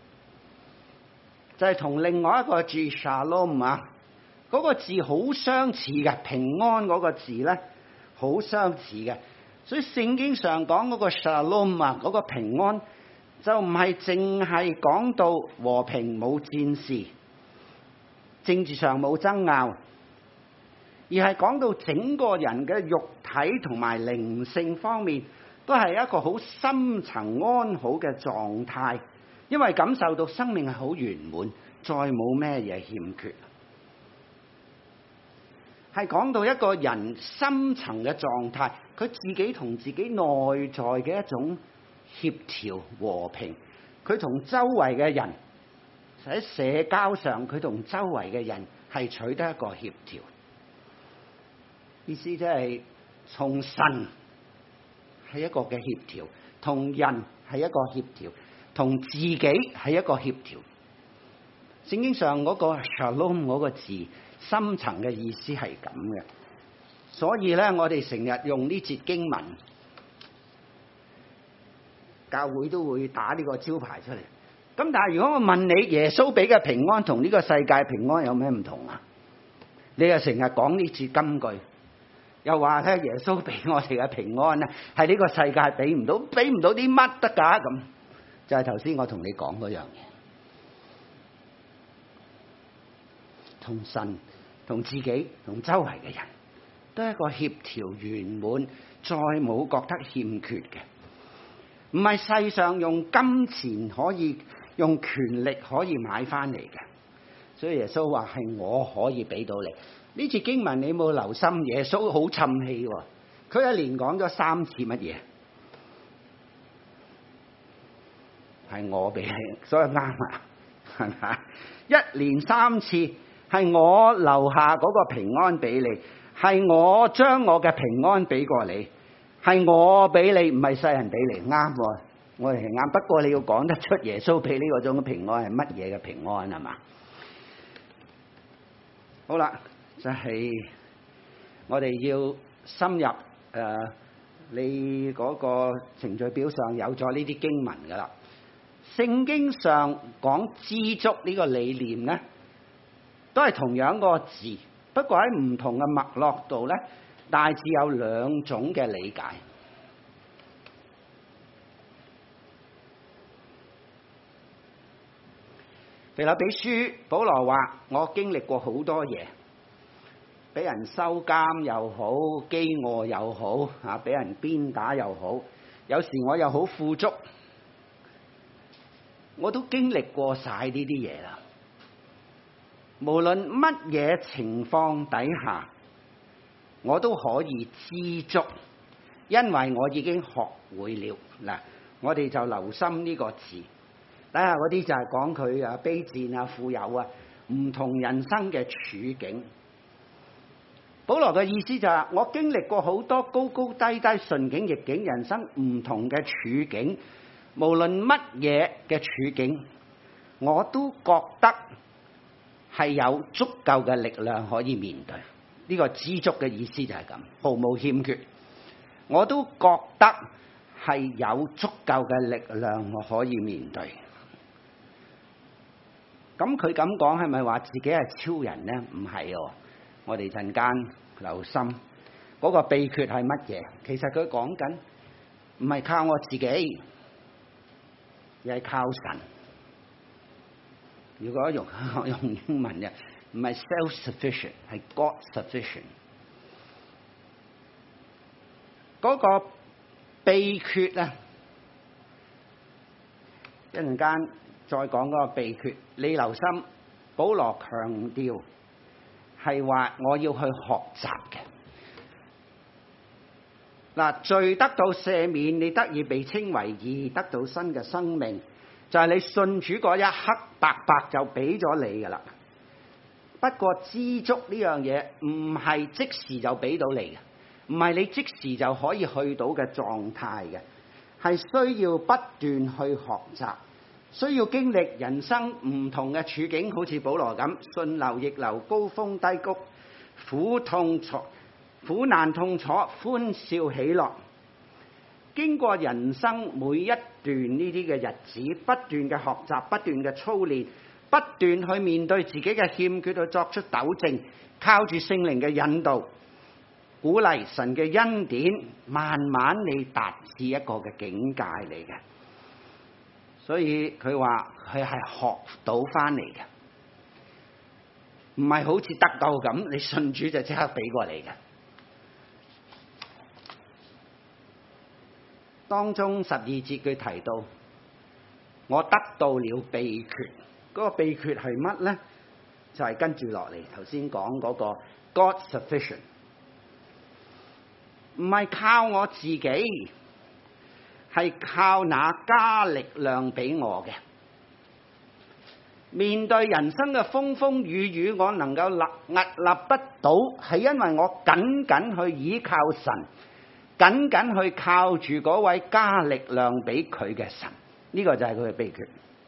就係同另外一個字 shalom 啊，嗰個字好相似嘅，平安嗰個字咧好相似嘅，所以聖經上講嗰個 shalom 啊，嗰個平安。就唔係淨係講到和平冇戰事，政治上冇爭拗，而係講到整個人嘅肉體同埋靈性方面都係一個好深層安好嘅狀態，因為感受到生命係好圓滿， 再冇咩嘢欠缺。係講到一個人深層嘅狀態，佢自己同自己內在嘅一種協調和平，佢同周圍嘅人喺社交上，佢同周圍嘅人係取得一個協調。意思即係從神係一個嘅協調，同人係一個協調，同自己係一個協調。聖經上嗰個 shalom 嗰個字，深層嘅意思係咁嘅。所以咧，我哋成日用呢節經文，教會都會打呢個招牌出嚟。咁但係如果我問你，耶穌俾嘅平安同呢個世界平安有咩唔同啊？你又成日講呢節金句，又話咧耶穌俾我哋嘅平安咧係呢個世界俾唔到啲乜得㗎？咁就係頭先我同你講嗰樣嘢。同神、同自己、同周圍嘅人，都係一個協調圓滿，再冇覺得欠缺嘅。唔係世上用金錢可以、用權力可以買翻嚟嘅。所以耶穌話係我可以俾到你。呢次經文你冇留心，耶穌好沉氣喎。佢一連講咗3次乜嘢？係我俾你，所以啱啊，係咪？一連3次。係我留下嗰個平安俾你，係我將我嘅平安俾過你，係我俾你，唔係世人俾你。啱喎，我哋係啱。不過你要講得出耶穌俾呢個種嘅平安係乜嘢嘅平安係嘛？好啦，就係我哋要深入你嗰個程序表上有咗呢啲經文㗎啦。聖經上講知足呢個理念咧，都係同樣個字，不過喺唔同嘅脈絡度咧，大致有2種嘅理解。腓立比書，保羅話：我經歷過好多嘢，俾人收監又好，飢餓又好，嚇俾人鞭打又好，有時我又好富足，我都經歷過晒呢啲嘢啦。無論乜嘢情況底下，我都可以知足，因為我已經學會了。嗱，我哋就留心呢個字，睇下嗰啲就係講佢啊卑賤啊富有啊，唔同人生嘅處境。保羅嘅意思就係我經歷過好多高高低低、順境逆境，人生唔同嘅處境，無論乜嘢嘅處境，我都覺得係有足夠嘅力量可以面對。呢個知足嘅意思就係咁，毫無欠缺。我都覺得係有足夠嘅力量我可以面對。咁佢咁講係咪話自己係超人呢？唔係喎，我哋陣間留心嗰個秘訣係乜嘢？其實佢講緊唔係靠我自己，而係靠神。如果用英文嘅，唔係 self-sufficient， 係 God-sufficient。嗰個秘訣咧，一陣間再講嗰個秘訣。你留心，保羅強調係話我要去學習嘅。嗱，罪得到赦免，你得以被稱為義，得到新嘅生命，就係你信主嗰一刻，白白就俾咗你噶啦。不過知足呢樣嘢唔係即時就俾到你嘅，唔係你即時就可以去到嘅狀態嘅，係需要不斷去學習，需要經歷人生唔同嘅處境，好似保羅咁，順流逆流，高峰低谷，苦難痛楚，歡笑喜樂。經過人生每一段呢啲嘅日子，不斷嘅學習，不斷嘅操練，不斷去面對自己嘅欠缺，去作出糾正，靠住聖靈嘅引導、鼓勵、神嘅恩典，慢慢你達至一個嘅境界嚟嘅。所以佢話佢係學到翻嚟嘅，唔係好似得救咁，你信主就即刻俾過你嘅。當中12節佢提到，我得到了秘訣，嗰個秘訣係乜咧？就係跟住落嚟頭先講嗰個 God sufficient， 唔係靠我自己，係靠那加力量俾我嘅。面對人生嘅風風雨雨，我能夠屹立不倒，係因為我緊緊去依靠神，緊緊去靠住嗰位加力量俾佢嘅神。呢個就係佢嘅秘訣。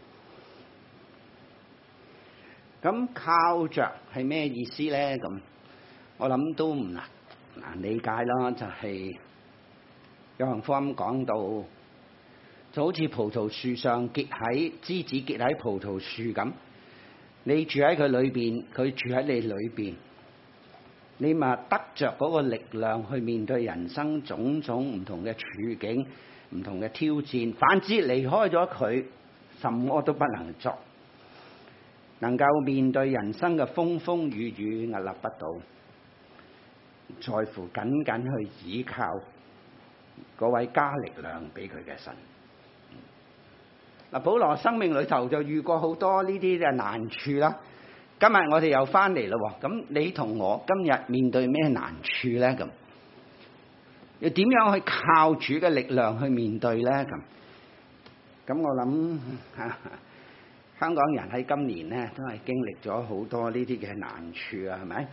咁靠着係咩意思咧？咁我諗都唔難理解啦。就係約翰福音講到，就好似葡萄樹上枝子結喺葡萄樹咁，你住喺佢裏邊，佢住喺你裏邊，你咪得着嗰個力量去面對人生種種唔同嘅處境、唔同嘅挑戰。反之離開咗佢，什麼都不能作。能夠面對人生嘅風風雨雨，屹立不倒，在乎緊緊去倚靠嗰位加力量俾佢嘅神。嗱，保羅生命裏頭就遇過好多呢啲嘅難處啦。今日我哋又翻嚟咯，咁你同我今日面對咩難處咧？咁要點樣去靠主嘅力量去面對咧？咁我諗香港人喺今年咧都係經歷咗好多呢啲嘅難處啊，係咪？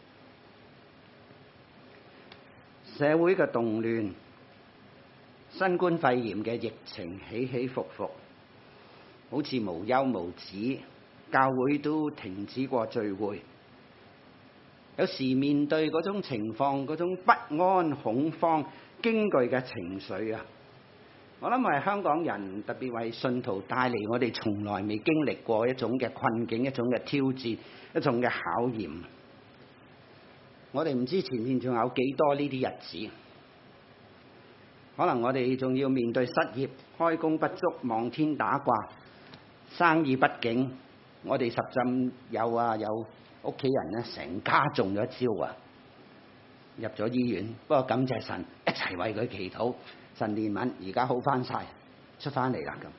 社會嘅動亂，新冠肺炎嘅疫情起起伏伏，好似無休無止，教會都停止過聚會。有時面對嗰種情況，嗰種不安、恐慌、驚懼嘅情緒啊，我諗係香港人，特別為信徒帶嚟我哋從來未經歷過一種嘅困境、一種嘅挑戰、一種嘅考驗。我哋唔知前面仲有幾多呢啲日子，可能我哋仲要面對失業、開工不足、望天打卦、生意不景。我哋實浸有屋企人咧，成家中咗招啊，入咗醫院。不過感謝神，一齊為佢祈禱。神憐憫，而家好翻晒，出翻嚟啦咁。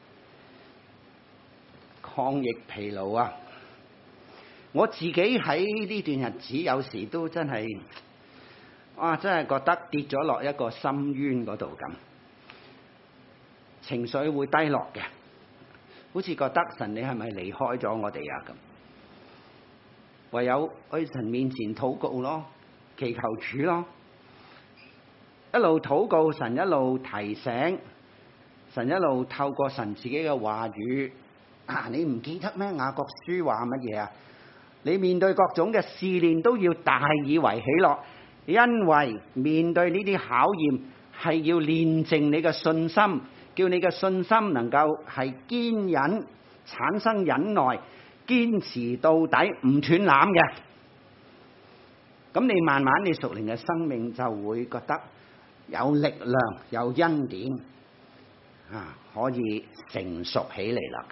抗疫疲勞啊！我自己喺呢段日子，有時都真係，真係覺得跌咗落一個深淵嗰度咁，情緒會低落嘅，好似覺得神你係咪離開咗我哋啊咁？唯有去神面前禱告咯，祈求主咯。一路禱告，神一路提醒，神一路透過神自己嘅話語。你唔記得咩？雅各書話乜嘢啊？你面對各種嘅試煉都要大以為喜樂，因為面對呢啲考驗係要煉淨你嘅信心，叫你嘅信心能夠係堅忍，產生忍耐，堅持到底，唔斷纜嘅。咁你慢慢你屬靈嘅生命就會覺得有力量，有恩典，可以成熟起嚟啦。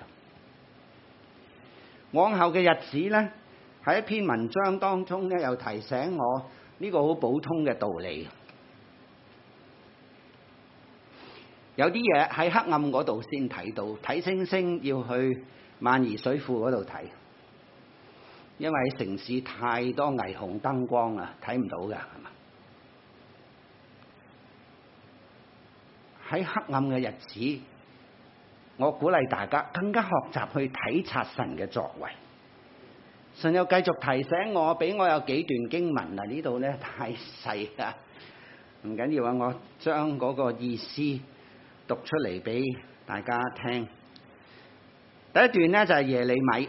往後嘅日子咧，喺一篇文章當中咧，又提醒我呢個好普通嘅道理。有啲嘢喺黑暗嗰度先睇到，睇星星要去萬宜水庫嗰度睇，因為城市太多霓虹燈光啦，睇唔到㗎，係嘛？喺黑暗嘅日子，我鼓勵大家更加學習去體察神嘅作為。神又繼續提醒我，俾我有幾段經文啊，呢度咧太細啦，唔緊要啊，我將嗰個意思讀出嚟俾大家聽。第一段咧就係耶利米，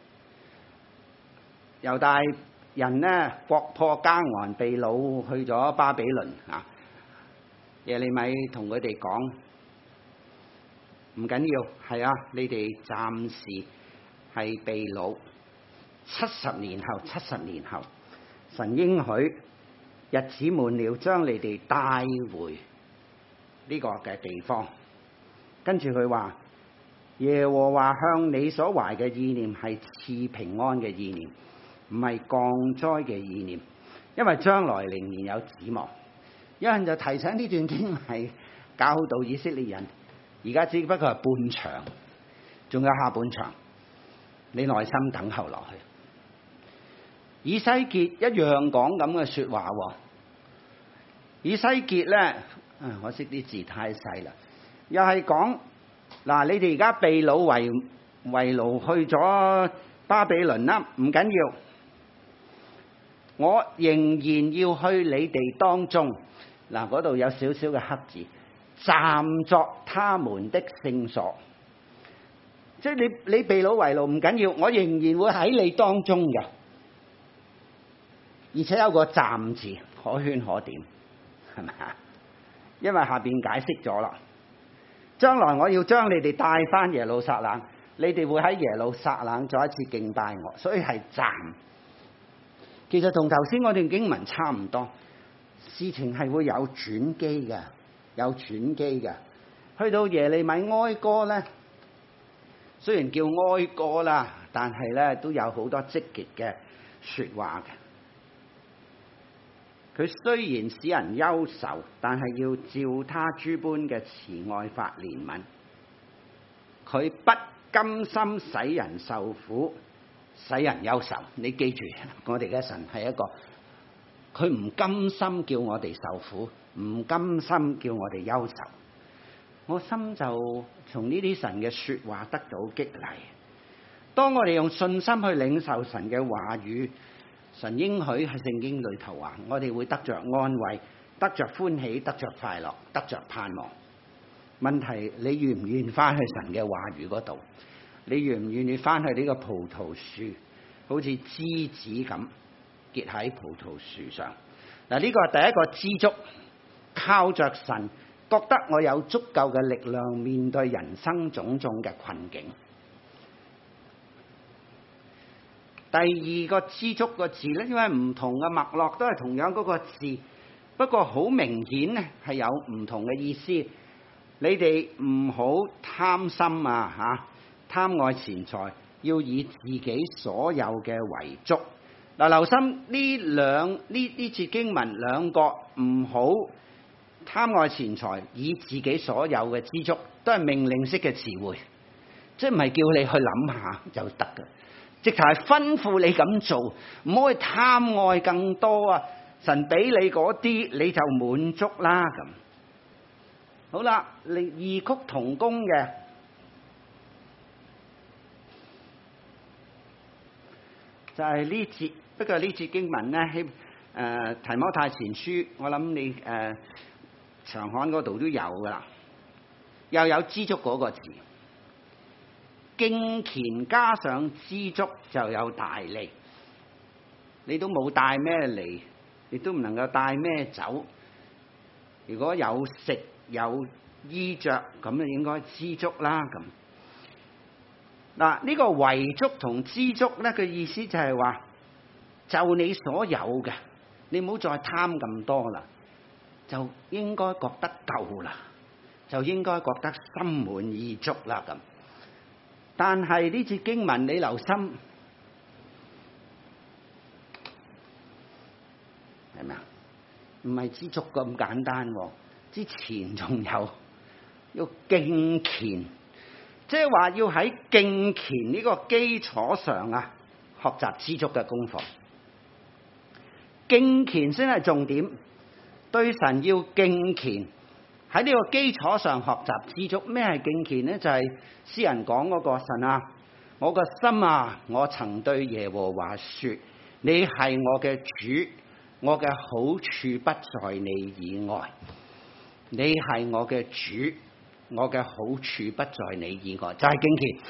猶大人咧國破家亡，被擄去咗巴比倫啊。耶利米同佢哋講，唔緊要，係啊，你哋暫時係被擄，70年後，神應許日子滿了，將你哋帶回呢個嘅地方。跟住佢話，耶和華向你所懷嘅意念係賜平安嘅意念，唔係降災嘅意念，因為將來仍然有指望。有人就提醒呢段經係教導以色列人，而家只不過係半場，仲有下半場。 你耐心等候落去。以西結一樣講咁嘅説話喎。以西結咧，可惜啲字太細啦，又係講嗱，你哋而家被擄為奴去咗巴比倫啦，唔緊要，我仍然要去你哋當中。嗱，嗰度有少少嘅黑字，暫作他們的聖所。即係你被擄為奴唔緊要，我仍然會喺你當中嘅。而且有個暫字，可圈可點，係咪啊？因為下邊解釋咗啦，將來我要將你哋帶翻耶路撒冷，你哋會喺耶路撒冷再一次敬拜我，所以係暫。其實同頭先嗰段經文差唔多，事情係會有轉機嘅，有轉機嘅。去到耶利米哀歌咧，雖然叫哀歌啦，但係咧都有好多積極嘅説話嘅。佢雖然使人憂愁，但係要照他諸般嘅慈愛發憐憫。佢不甘心使人受苦，使人憂愁。你記住，我哋嘅神係一個，佢唔甘心叫我哋受苦，唔甘心叫我哋憂愁。我心就從呢啲神嘅説話得到激勵。當我哋用信心去領受神嘅話語，神應許喺聖經裏頭話，我哋會得着安慰，得着歡喜，得着快樂，得着盼望。問題你願唔願翻去神嘅話語嗰度？你願唔願意翻去呢個葡萄樹，好似枝子咁結喺葡萄樹上？嗱，呢個係第一個知足，靠着神，覺得我有足夠嘅力量面對人生種種嘅困境。第二個知足個字咧，因為唔同嘅脈絡都係同樣嗰個字，不過好明顯咧係有唔同嘅意思。你哋唔好貪心啊嚇，貪愛錢財，要以自己所有嘅為足。嗱，留心呢節經文兩個唔好貪愛錢財，以自己所有嘅知足，都係命令式嘅詞彙，即係唔係叫你去諗下就得嘅。直頭係吩咐你咁做，唔好去貪愛更多啊！神俾你嗰啲你就滿足啦咁。好啦，你異曲同工嘅就係呢節，不過呢節經文咧喺提摩太前書，我諗你長刊嗰度都有噶啦，又有知足嗰個字。敬虔加上知足就有大利。你都冇帶咩嚟，亦都唔能夠帶咩走。如果有食有衣着，咁就應該知足啦咁。嗱，呢個為足同知足咧嘅意思就係話，就你所有嘅，你唔好再貪咁多啦，就應該覺得夠啦，就應該覺得心滿意足啦咁。但係呢節經文你留心，係咪啊？唔係知足咁簡單喎，之前仲有要敬虔，即係話要喺敬虔呢個基礎上啊，學習知足嘅功課。敬虔先係重點，對神要敬虔。喺呢個基礎上學習知足。咩係敬虔呢？就係詩人講嗰個神啊，我個心啊，我曾對耶和華說，你係我嘅主，我嘅好處不在你以外。你係我嘅主，我嘅好處不在你以外，就係敬虔。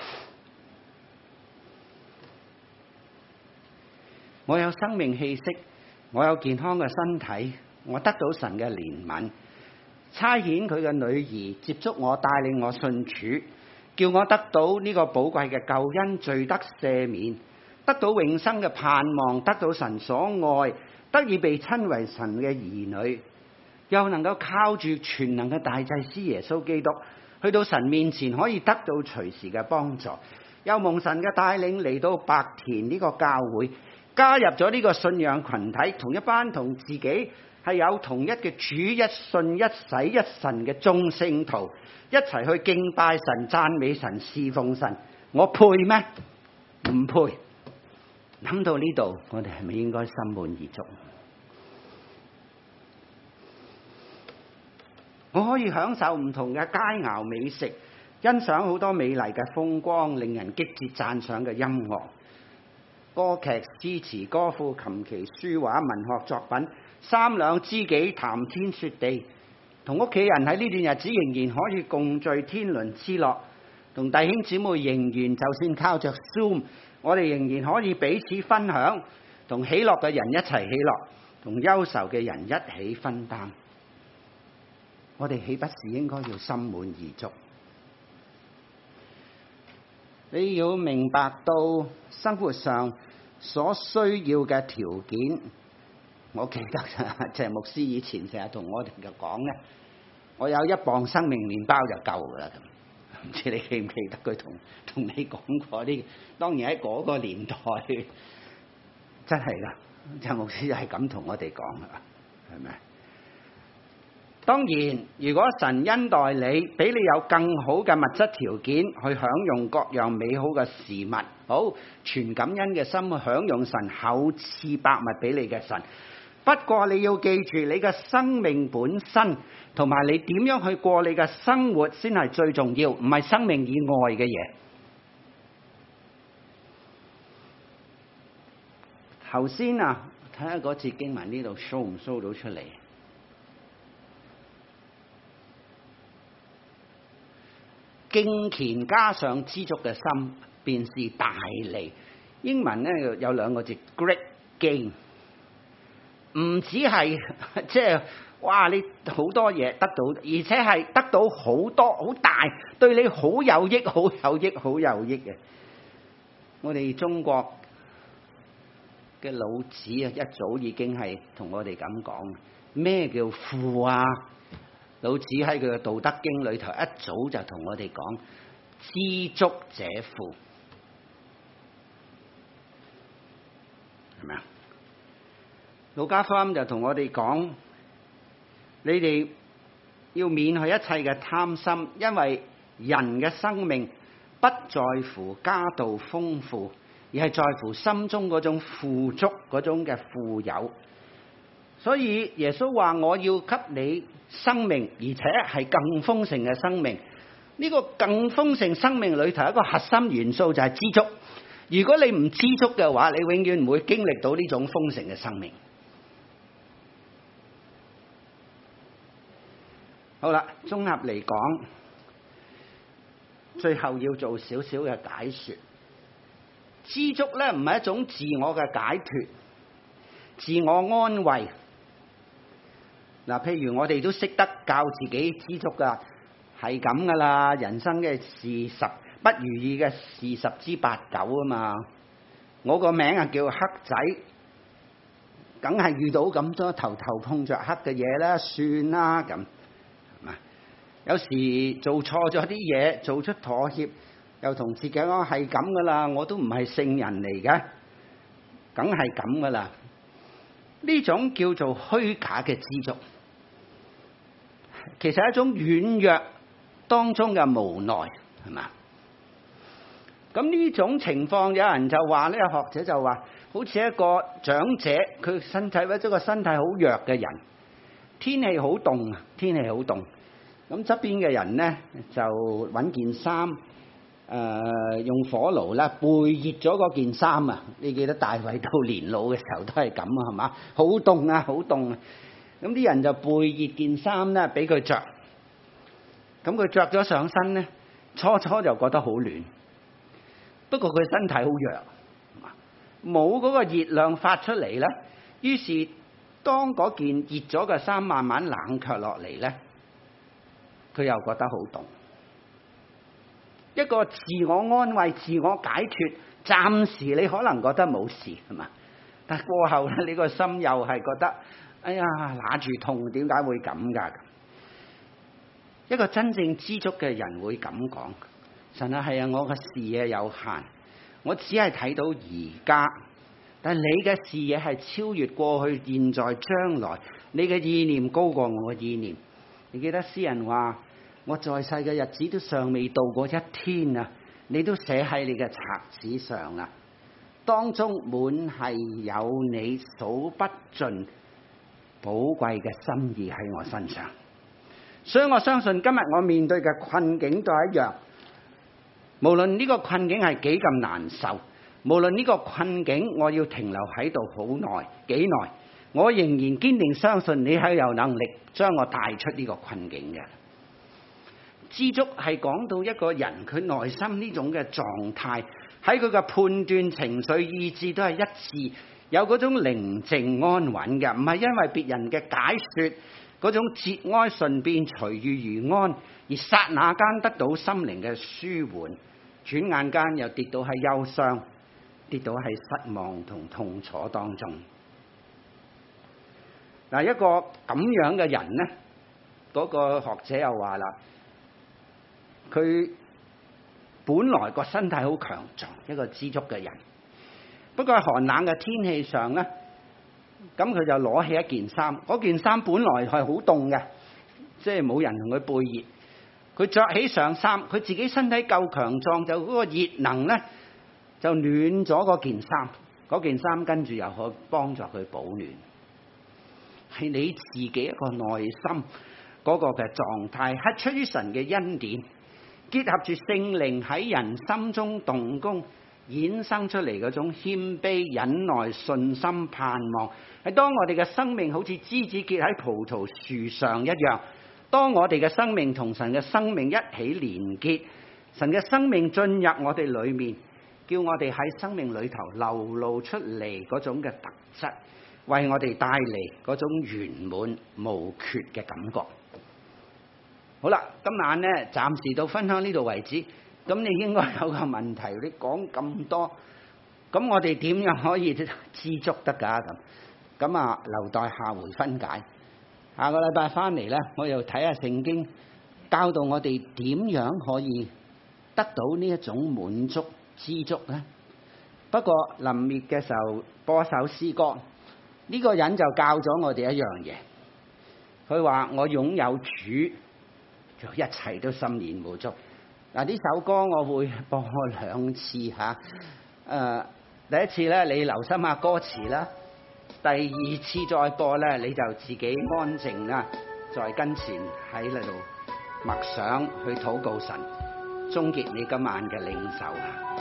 我有生命氣息，我有健康嘅身體，我得到神嘅憐憫。差遣佢嘅女兒接觸我，帶領我信主，叫我得到呢個寶貴嘅救恩，罪得赦免，得到永生嘅盼望，得到神所愛，得以被稱為神嘅兒女，又能夠靠住全能嘅大祭司耶穌基督去到神面前，可以得到隨時嘅幫助，又蒙神嘅帶領嚟到白田呢個教會，加入咗呢個信仰群體，同一班同自己係有同一嘅主、一信、一洗、一神嘅眾聖徒，一齊去敬拜神、讚美神、侍奉神。我配咩？ 唔配。諗到呢度，我哋係咪應該心滿意足？我可以享受唔同嘅佳肴美食，欣賞好多美麗嘅風光，令人擊節讚賞嘅音樂、歌劇、詩詞、歌賦、琴棋書畫、文學作品，三兩知己談天說地，同屋企人喺呢段日子仍然可以共聚天倫之樂，同弟兄姊妹仍然就算靠着 Zoom， 我哋仍然可以彼此分享，同喜樂嘅人一齊喜樂，同憂愁嘅人一起分擔。我哋豈不是應該要心滿意足？你要明白到生活上所需要嘅條件。我記得謝牧師以前成日同我哋講咧，我有1磅生命麵包就夠㗎啦。唔知你記唔記得佢同你講過呢？當然喺嗰個年代真係㗎，謝牧師就係咁同我哋講㗎，係咪？當然，如果神恩待你，俾你有更好嘅物質條件去享用各樣美好嘅事物，好全感恩嘅心去享用神厚賜百物俾你嘅神。不過你要記住，你嘅生命本身同埋你點樣去過你嘅生活先係最重要，唔係生命以外嘅嘢。頭先啊，睇下嗰節經文呢度 show 唔 show 到出嚟？敬虔加上知足嘅心，便是大利。英文咧有2個字 great gain， 唔止係即係哇你好多嘢得到，而且係得到好多好大，對你好有益、好有益、好有益嘅。我哋中國嘅老子啊，一早已經係同我哋咁講，咩叫富啊？老子喺佢嘅《道德經》裏頭一早就同我哋講，知足者富，係咪啊？路加福音就同我哋講，你哋要免去一切嘅貪心，因為人嘅生命不在乎家道豐富，而係在乎心中嗰種富足，嗰種嘅富有。所以耶穌話：我要給你生命，而且係更豐盛嘅生命。呢個更豐盛生命裏頭一個核心元素就係知足。如果你唔知足嘅話，你永遠唔會經歷到呢種豐盛嘅生命。好啦，綜合嚟講，最後要做少少嘅解說。知足咧唔係一種自我嘅解脫、自我安慰。嗱，譬如我哋都識得教自己知足噶，係咁噶啦。人生嘅不如意嘅事10之8九啊嘛。我個名啊叫黑仔，梗係遇到咁多頭頭碰着黑嘅嘢啦，算啦咁。有時做錯咗啲嘢，做出妥協，又同自己講係咁噶啦，我都唔係聖人嚟嘅，梗係咁噶啦。呢種叫做虛假嘅知足，其實係一種軟弱當中嘅無奈，係嘛？咁呢種情況，有人就話呢個學者就話，好似一個長者，佢身體或者個身體好弱嘅人，天氣好凍啊，天氣好凍。咁側邊嘅人咧就揾件衫，用火爐咧背熱咗嗰件衫啊！你記得大衛到年老嘅時候都係咁啊，係嘛？好凍啊，好凍啊！咁啲人就背熱件衫咧俾佢着，咁佢着咗上身咧，初初就覺得好暖，不過佢身體好弱，冇嗰個熱量發出嚟咧。於是當嗰件熱咗嘅衫慢慢冷卻落嚟咧，佢又覺得好凍。一個自我安慰、自我解脫，暫時你可能覺得冇事，係嘛？但係過後咧，你個心又係覺得，哎呀，揦住痛，點解會咁㗎？一個真正知足嘅人會咁講：神啊，係啊，我嘅視野有限，我只係睇到而家，但係你嘅視野係超越過去、現在、將來，你嘅意念高過我嘅意念。你記得詩人話：我在世嘅日子都尚未度過一天啊， 你都寫喺你嘅冊子上啊，當中滿係有你數不盡寶貴嘅心意喺我身上。所以我相信今日我面對嘅困境都係一樣，無論呢個困境係幾咁難受，無論呢個困境我要停留喺度好耐幾耐，我仍然堅定相信你係有能力將我帶出呢個困境嘅。知足係講到一個人佢內心呢種嘅狀態，喺佢嘅判斷、情緒、意志都係一致，有嗰種寧靜安穩嘅，唔係因為別人嘅解說嗰種節哀順變、隨遇而安，而剎那間得到心靈嘅舒緩，轉眼間又跌到喺憂傷，跌到喺失望同痛楚當中。嗱，一個咁樣嘅人呢，嗰個學者又話啦，佢本來個身體好強壯，一個知足嘅人。不過喺寒冷嘅天氣上呢，咁佢就攞起一件衫，嗰件衫本來係好凍嘅，即係冇人同佢背熱。佢着起上衫，佢自己身體夠強壯，就嗰個熱能呢，就暖咗嗰件衫。嗰件衫跟住又可以幫助佢保暖。係你自己一個內心嗰個嘅狀態，係出於神嘅恩典，結合住聖靈喺人心中動工，衍生出嚟嗰種謙卑、忍耐、信心、盼望，係當我哋嘅生命好似枝子結喺葡萄樹上一樣，當我哋嘅生命同神嘅生命一起連結，神嘅生命進入我哋裏面，叫我哋喺生命裏頭流露出嚟嗰種嘅特質，為我哋帶嚟嗰種圓滿無缺嘅感覺。好啦，今晚呢暫時到分享呢度為止。咁你應該有個問題，你講咁多，咁我哋點樣可以知足得㗎？咁啊，留待下回分解。下個禮拜翻嚟呢，我又睇下聖經，教導我哋點樣可以得到呢一種滿足知足呢？不過臨滅嘅時候播首詩歌，呢個人就教咗我哋一樣嘢。佢話：我擁有主，就一切都心滿無足。嗱，呢首歌我會播2次嚇。第一次咧，你留心下歌詞啦；第二次再播咧，你就自己安靜啦，在跟前喺度默想去禱告神，終結你今晚嘅領受啊！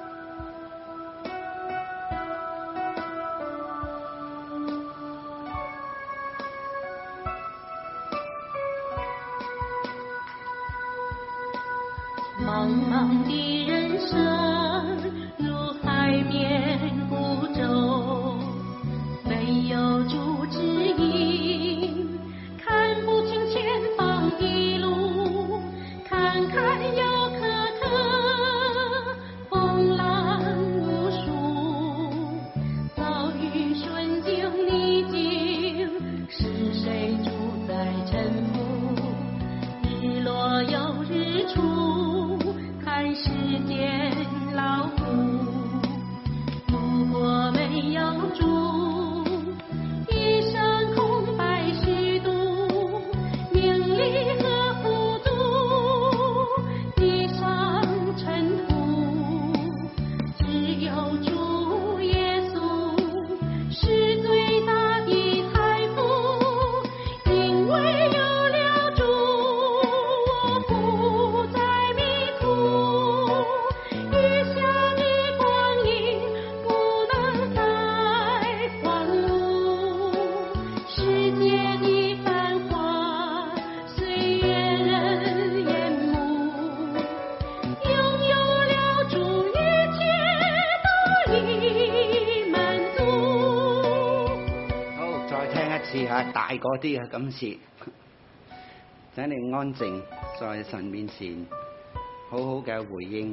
茫茫的人生如海面孤舟，没有主指引，看不清前方的路，坎坎又坷坷，风浪无数，遭遇顺境逆境，是谁主宰沉浮？日落又日出，看世间劳苦，如果没有主，一生空白虚度，名利和富足，地上尘土，只有主耶稣是最大的财富，因为有了主，我不再迷途，余下的光阴不能再荒芜，世界的繁华岁月人眼目，拥有了主，一切都已滿足。 好，再聽一次嚇，大個啲嘅今次，請你安靜在神面前，好好嘅回應。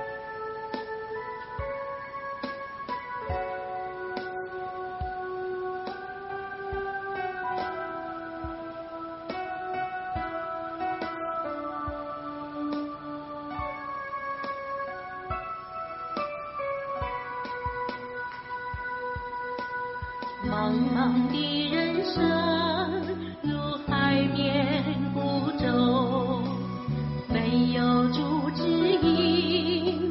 茫茫的人生如海面孤舟，没有主指引，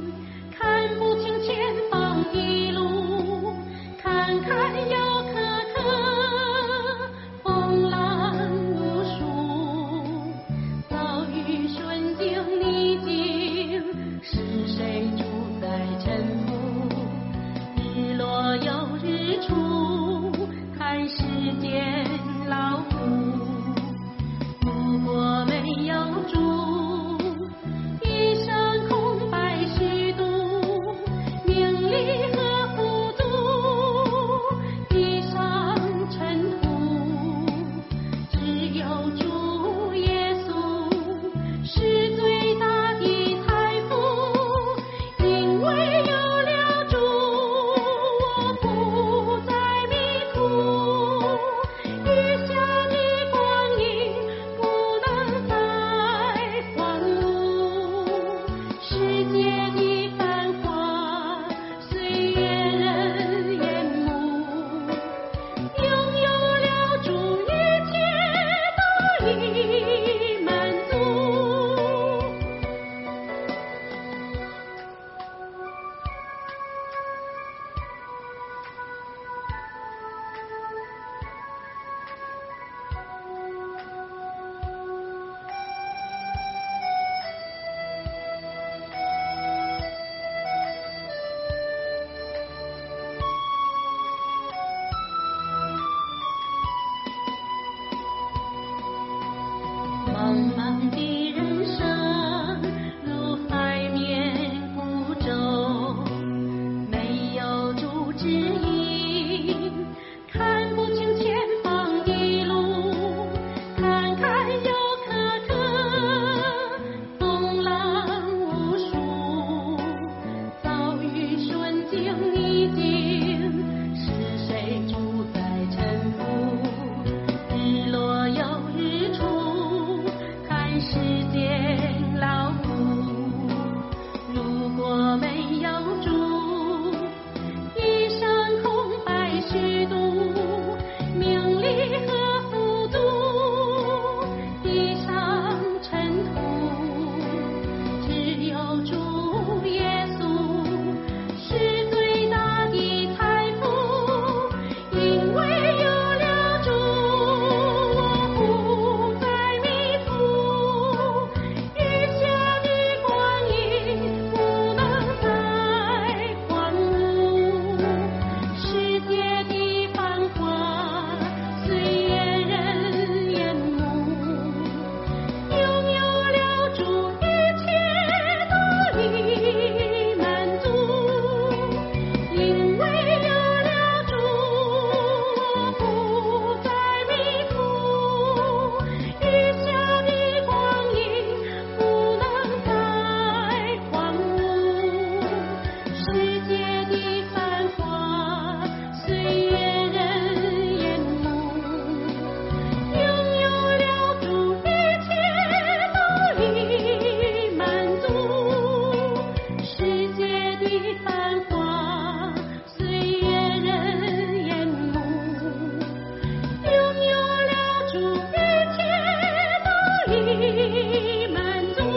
我们有主，一生空白虚度，名利和富足，地上尘土，只有主耶稣是最大的财富，因为有了主，我不再迷途，余下的光阴不能再荒芜，世界的繁华随眼人眼目，拥有了主，一切都已满足，因为有了主，我不再迷途，余下的光阴不能再荒芜，世界的繁华随眼人眼目，拥有了主，一切都已满足，世界的繁华随眼人眼目，拥有了主，一切都已滿足。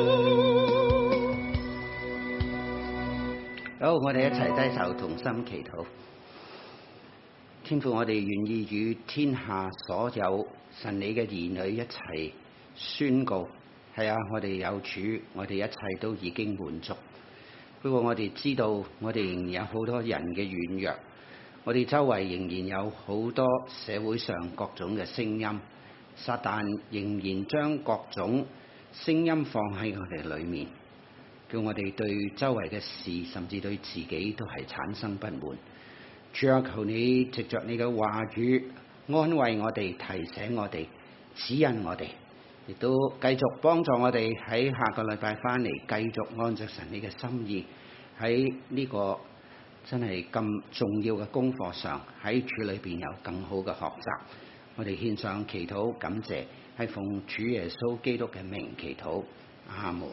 好，我哋一齊低頭同心祈禱。天父，我哋願意與天下所有神你嘅兒女一齊宣告，係啊，我哋有主，我哋一切都已經滿足。不過我哋知道，我哋仍然有好多人嘅軟弱，我哋周圍仍然有好多社會上各種嘅聲音，撒旦仍然將各種聲音放喺我哋裏面，叫我哋對周圍嘅事，甚至對自己都係產生不滿。主啊，求你藉着你嘅話語安慰我哋，提醒我哋，指引我哋，亦都繼續幫助我哋喺下個禮拜翻嚟，繼續按着神你嘅心意喺呢個真係咁重要嘅功課上，喺主裏邊有更好嘅學習。我哋獻上祈禱感謝，係奉主耶穌基督嘅名祈禱，阿門。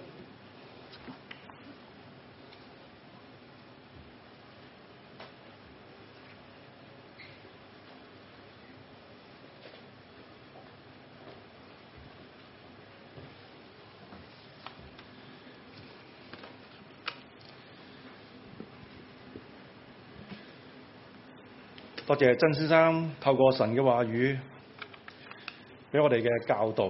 多謝曾先生透過神嘅話語俾我哋嘅教導。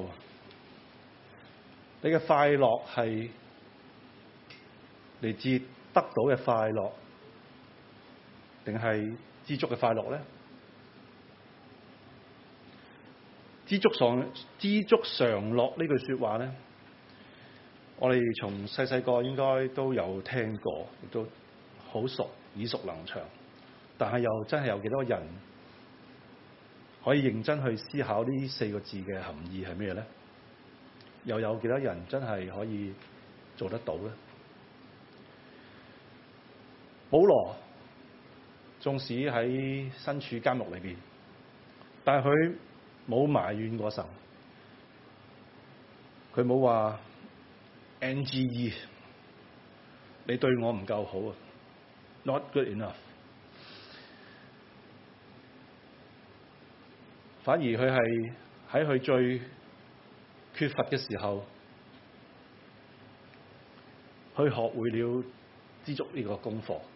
你嘅快樂係嚟自得到嘅快樂，定係知足嘅快樂呢？知足常樂呢句說話呢，我哋從細細個應該都有聽過，亦都好熟，耳熟能詳。但係又真係有幾多人可以認真去思考呢四個字嘅含義係咩呢？又有幾多人真係可以做得到呢？保羅縱使喺身處監獄裏邊，但係佢冇埋怨過神，佢冇話 NGE 你對我唔夠好啊 ，not good enough。反而佢係喺佢最缺乏嘅時候，佢學會了知足呢個功課。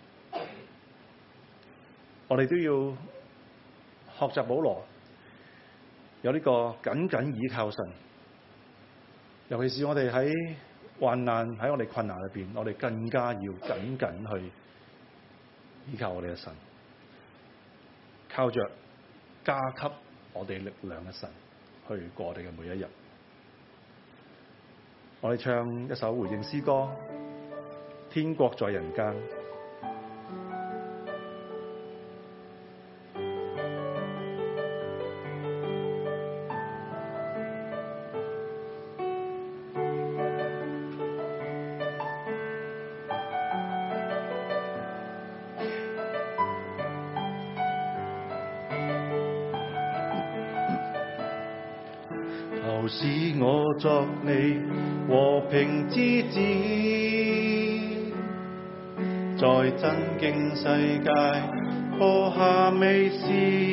我哋都要學習保羅，有呢個緊緊倚靠神。尤其是我哋喺患難、喺我哋困難裏邊，我哋更加要緊緊去依靠我哋嘅神，靠着加給我哋力量嘅神去過我哋嘅每一日。我哋唱一首回應詩歌《天國在人間》。使我作你和平之子， 在真經世界播下美事，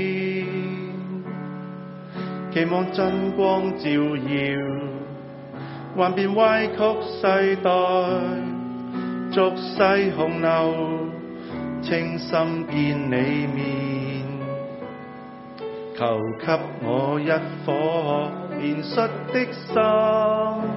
期望真光照耀，幻變歪曲世代，俗世洪流，清心見你面，求給我一顆憐恤的心，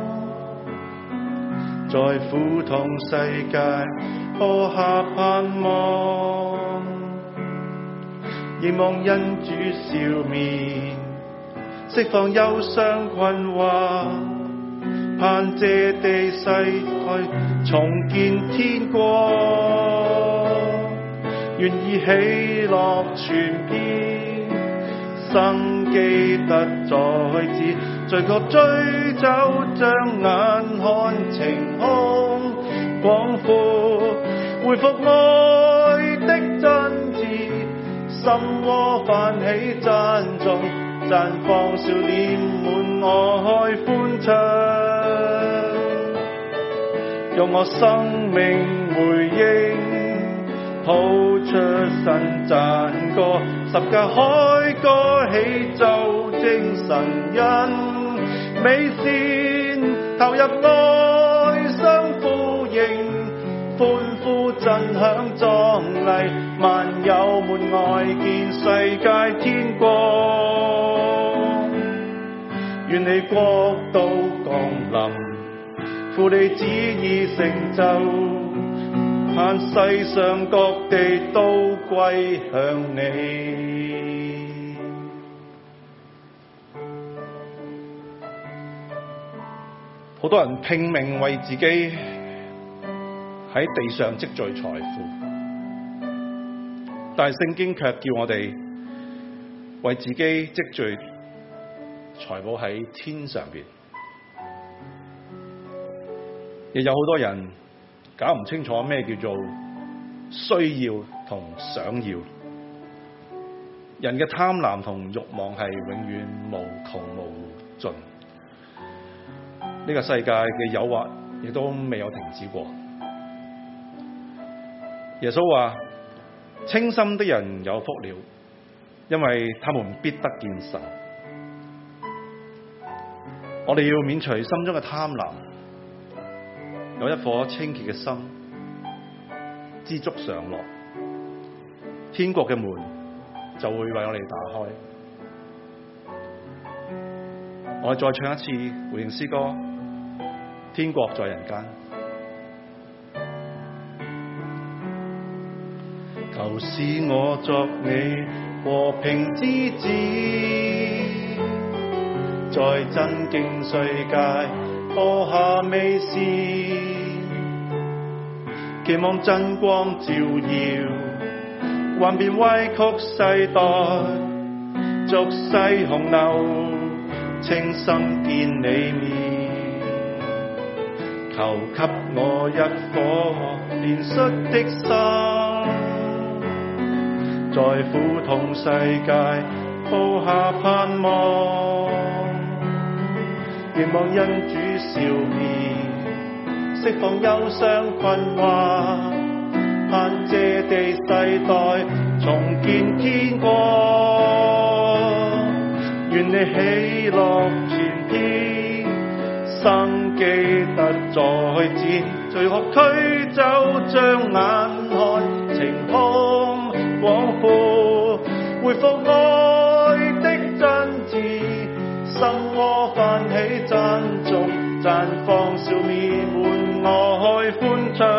在苦痛世界播下盼望，凝望恩主笑面，釋放憂傷困惑，盼這地世代重見天光，願意喜樂傳遍，生機得再至，隨覺追走，將眼看晴空廣闊，回復愛的真摯，心窩泛起讚頌，綻放笑臉滿愛歡暢，用我生命回應，譜出神讚歌，十架開歌起奏精神恩美善，投入內相呼應，歡呼震響壯麗，萬有們愛見世界天光，願你國度降臨，父你旨意成就，盼世上各地都歸向你。好多人拼命為自己喺地上積聚財富，但係聖經卻叫我哋為自己積聚財寶喺天上邊。亦有好多人搞唔清楚咩叫做需要同想要，人嘅貪婪同慾望係永遠無窮無盡，呢個世界嘅誘惑亦都未有停止過。耶穌話：清心的人有福了，因為他們必得見神。我哋要免除心中嘅貪婪，有一顆清潔嘅心，知足常樂，天國嘅門就會為我哋打開。我哋再唱一次回應詩歌《天國在人間》。求使我作你和平之子，在真經世界播下美事，期望真光照耀，幻變歪曲世代，俗世洪流，清心見你面，求給我一顆憐恤的心，在苦痛世界播下盼望，願望恩主笑面，釋放憂傷困惑，盼這地世代重見天光，願你喜樂傳遍，生機得再展，隨學驅走，將眼看晴空廣闊，回復愛的真摯，心窩泛起讚頌，綻放笑面滿愛歡暢，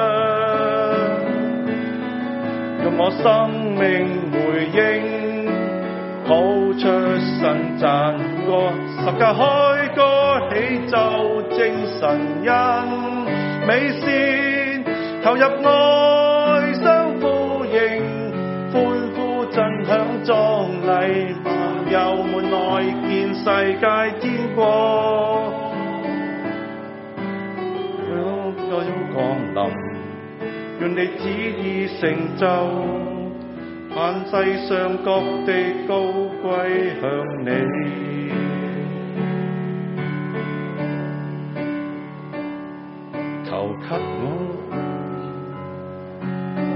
用我生命回應，譜出神讚歌，十架開歌起奏精神恩美善，投入愛相呼應，歡呼震響壯麗，萬有們愛見世界天國，我要降臨，願你旨意成就，盼世上各地高歸向你。求給我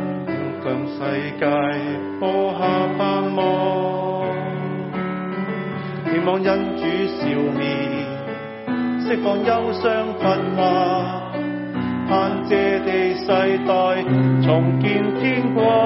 向世界播下盼望，希望因主消滅，釋放憂傷困惑，盼這地世代重見天光，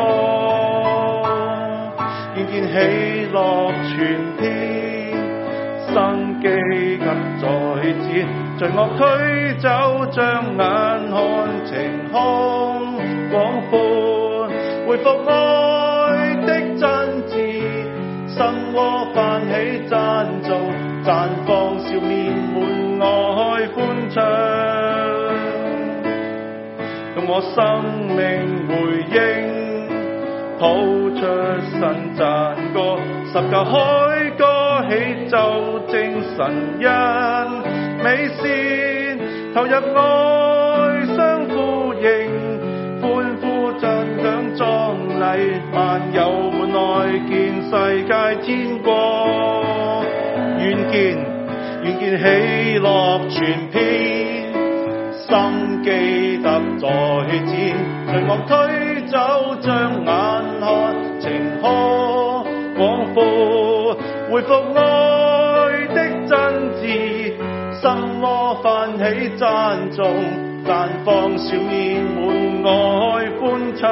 願見喜樂全天，生機更在展，罪惡驅走，將眼看晴空廣闊，回復愛的真摯，心窩泛起讚頌，綻放笑面滿愛歡暢，用我生命回應，譜出新讚歌，十架凱歌起奏證神恩美善，投入愛相呼應，歡呼震響壯麗，萬有滿愛見世界天光，願見喜樂全篇，生機得再展，罪惡推走，將眼看晴空廣闊，回復愛的真摯，心窩泛起讚頌，綻放笑面滿愛歡暢，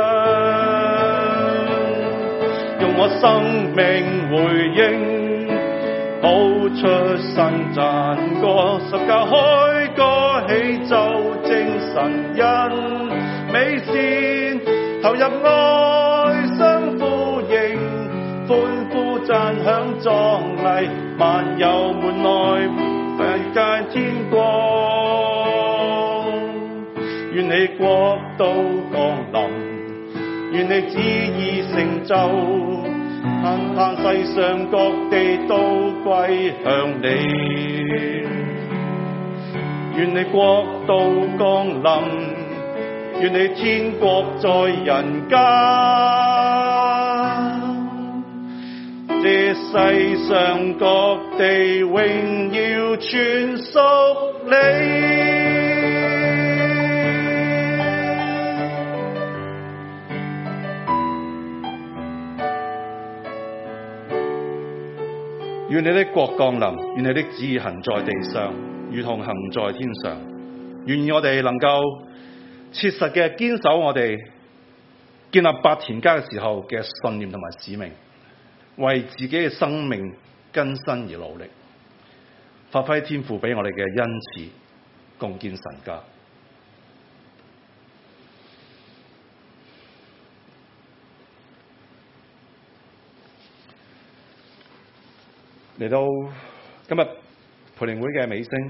用我生命回應，譜出新讚歌，十架凱歌起奏證神恩美善，投入愛相呼應，歡呼讚響壯麗，萬有滿愛世界天光，願你國度降臨，願你旨意成就，盼世上各地都歸向你，願你國度降臨，願你天國在人間，這世上各地榮耀全屬你。 願你的國降臨，願你的旨意行在地上，如同行在天上。願意我哋能夠切實嘅堅守我哋建立白田家嘅時候嘅信念同埋使命，為自己嘅生命更新而努力，發揮天父俾我哋嘅恩賜，共建神家。嚟到今日培靈會嘅尾聲，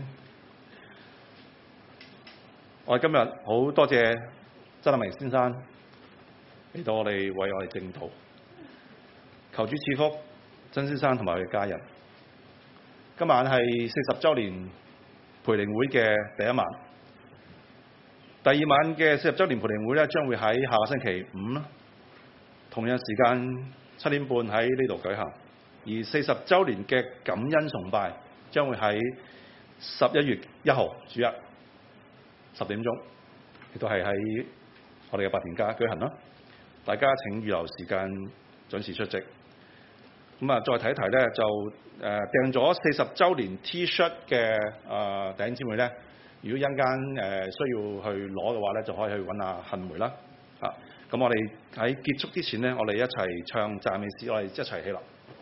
我哋今日好多謝曾立明先生嚟到我哋為我哋證道，求主賜福曾先生同埋佢嘅家人。今晚係40週年培靈會嘅第一晚，第二晚嘅40週年培靈會咧，將會喺下個星期五同樣時間7點半喺呢度舉行。而40週年嘅感恩崇拜將會喺11月1號主日10點鐘，亦都係喺我哋嘅白田家舉行啦。大家請預留時間準時出席。咁啊，再提一提咧，就訂咗40週年 T-shirt 嘅弟兄姊妹咧，如果一陣間需要去攞嘅話咧，就可以去揾阿杏梅啦。咁我哋喺結束之前咧，我哋一齊唱讚美詩，我哋一齊起立。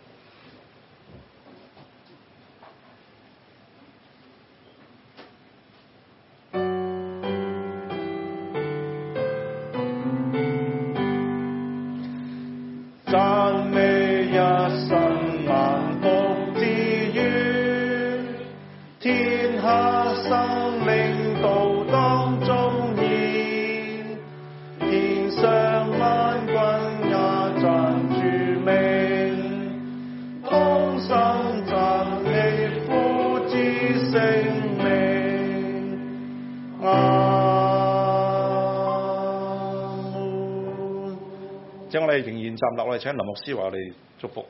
讚美一生萬福之源，天下生命道當中現，天上萬軍也讚主名，同心讚美父子聖名。 請我哋仍然站立，我哋請林牧師為我哋祝福。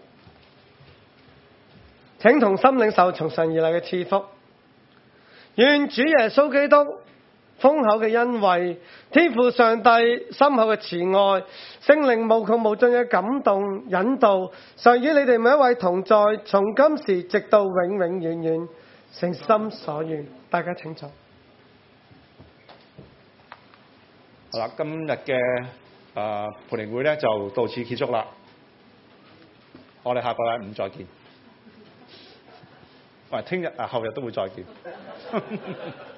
請同心領受從神而來嘅賜福。願主耶穌基督豐厚嘅恩惠，天父上帝深厚嘅慈愛，聖靈無窮無盡嘅感動引導，常與你哋每一位同在，從今時直到永永遠遠，誠心所願。大家請坐。 好啦，今日嘅培靈會咧就到此結束啦。我哋下個禮拜五再見。聽日後日都會再見。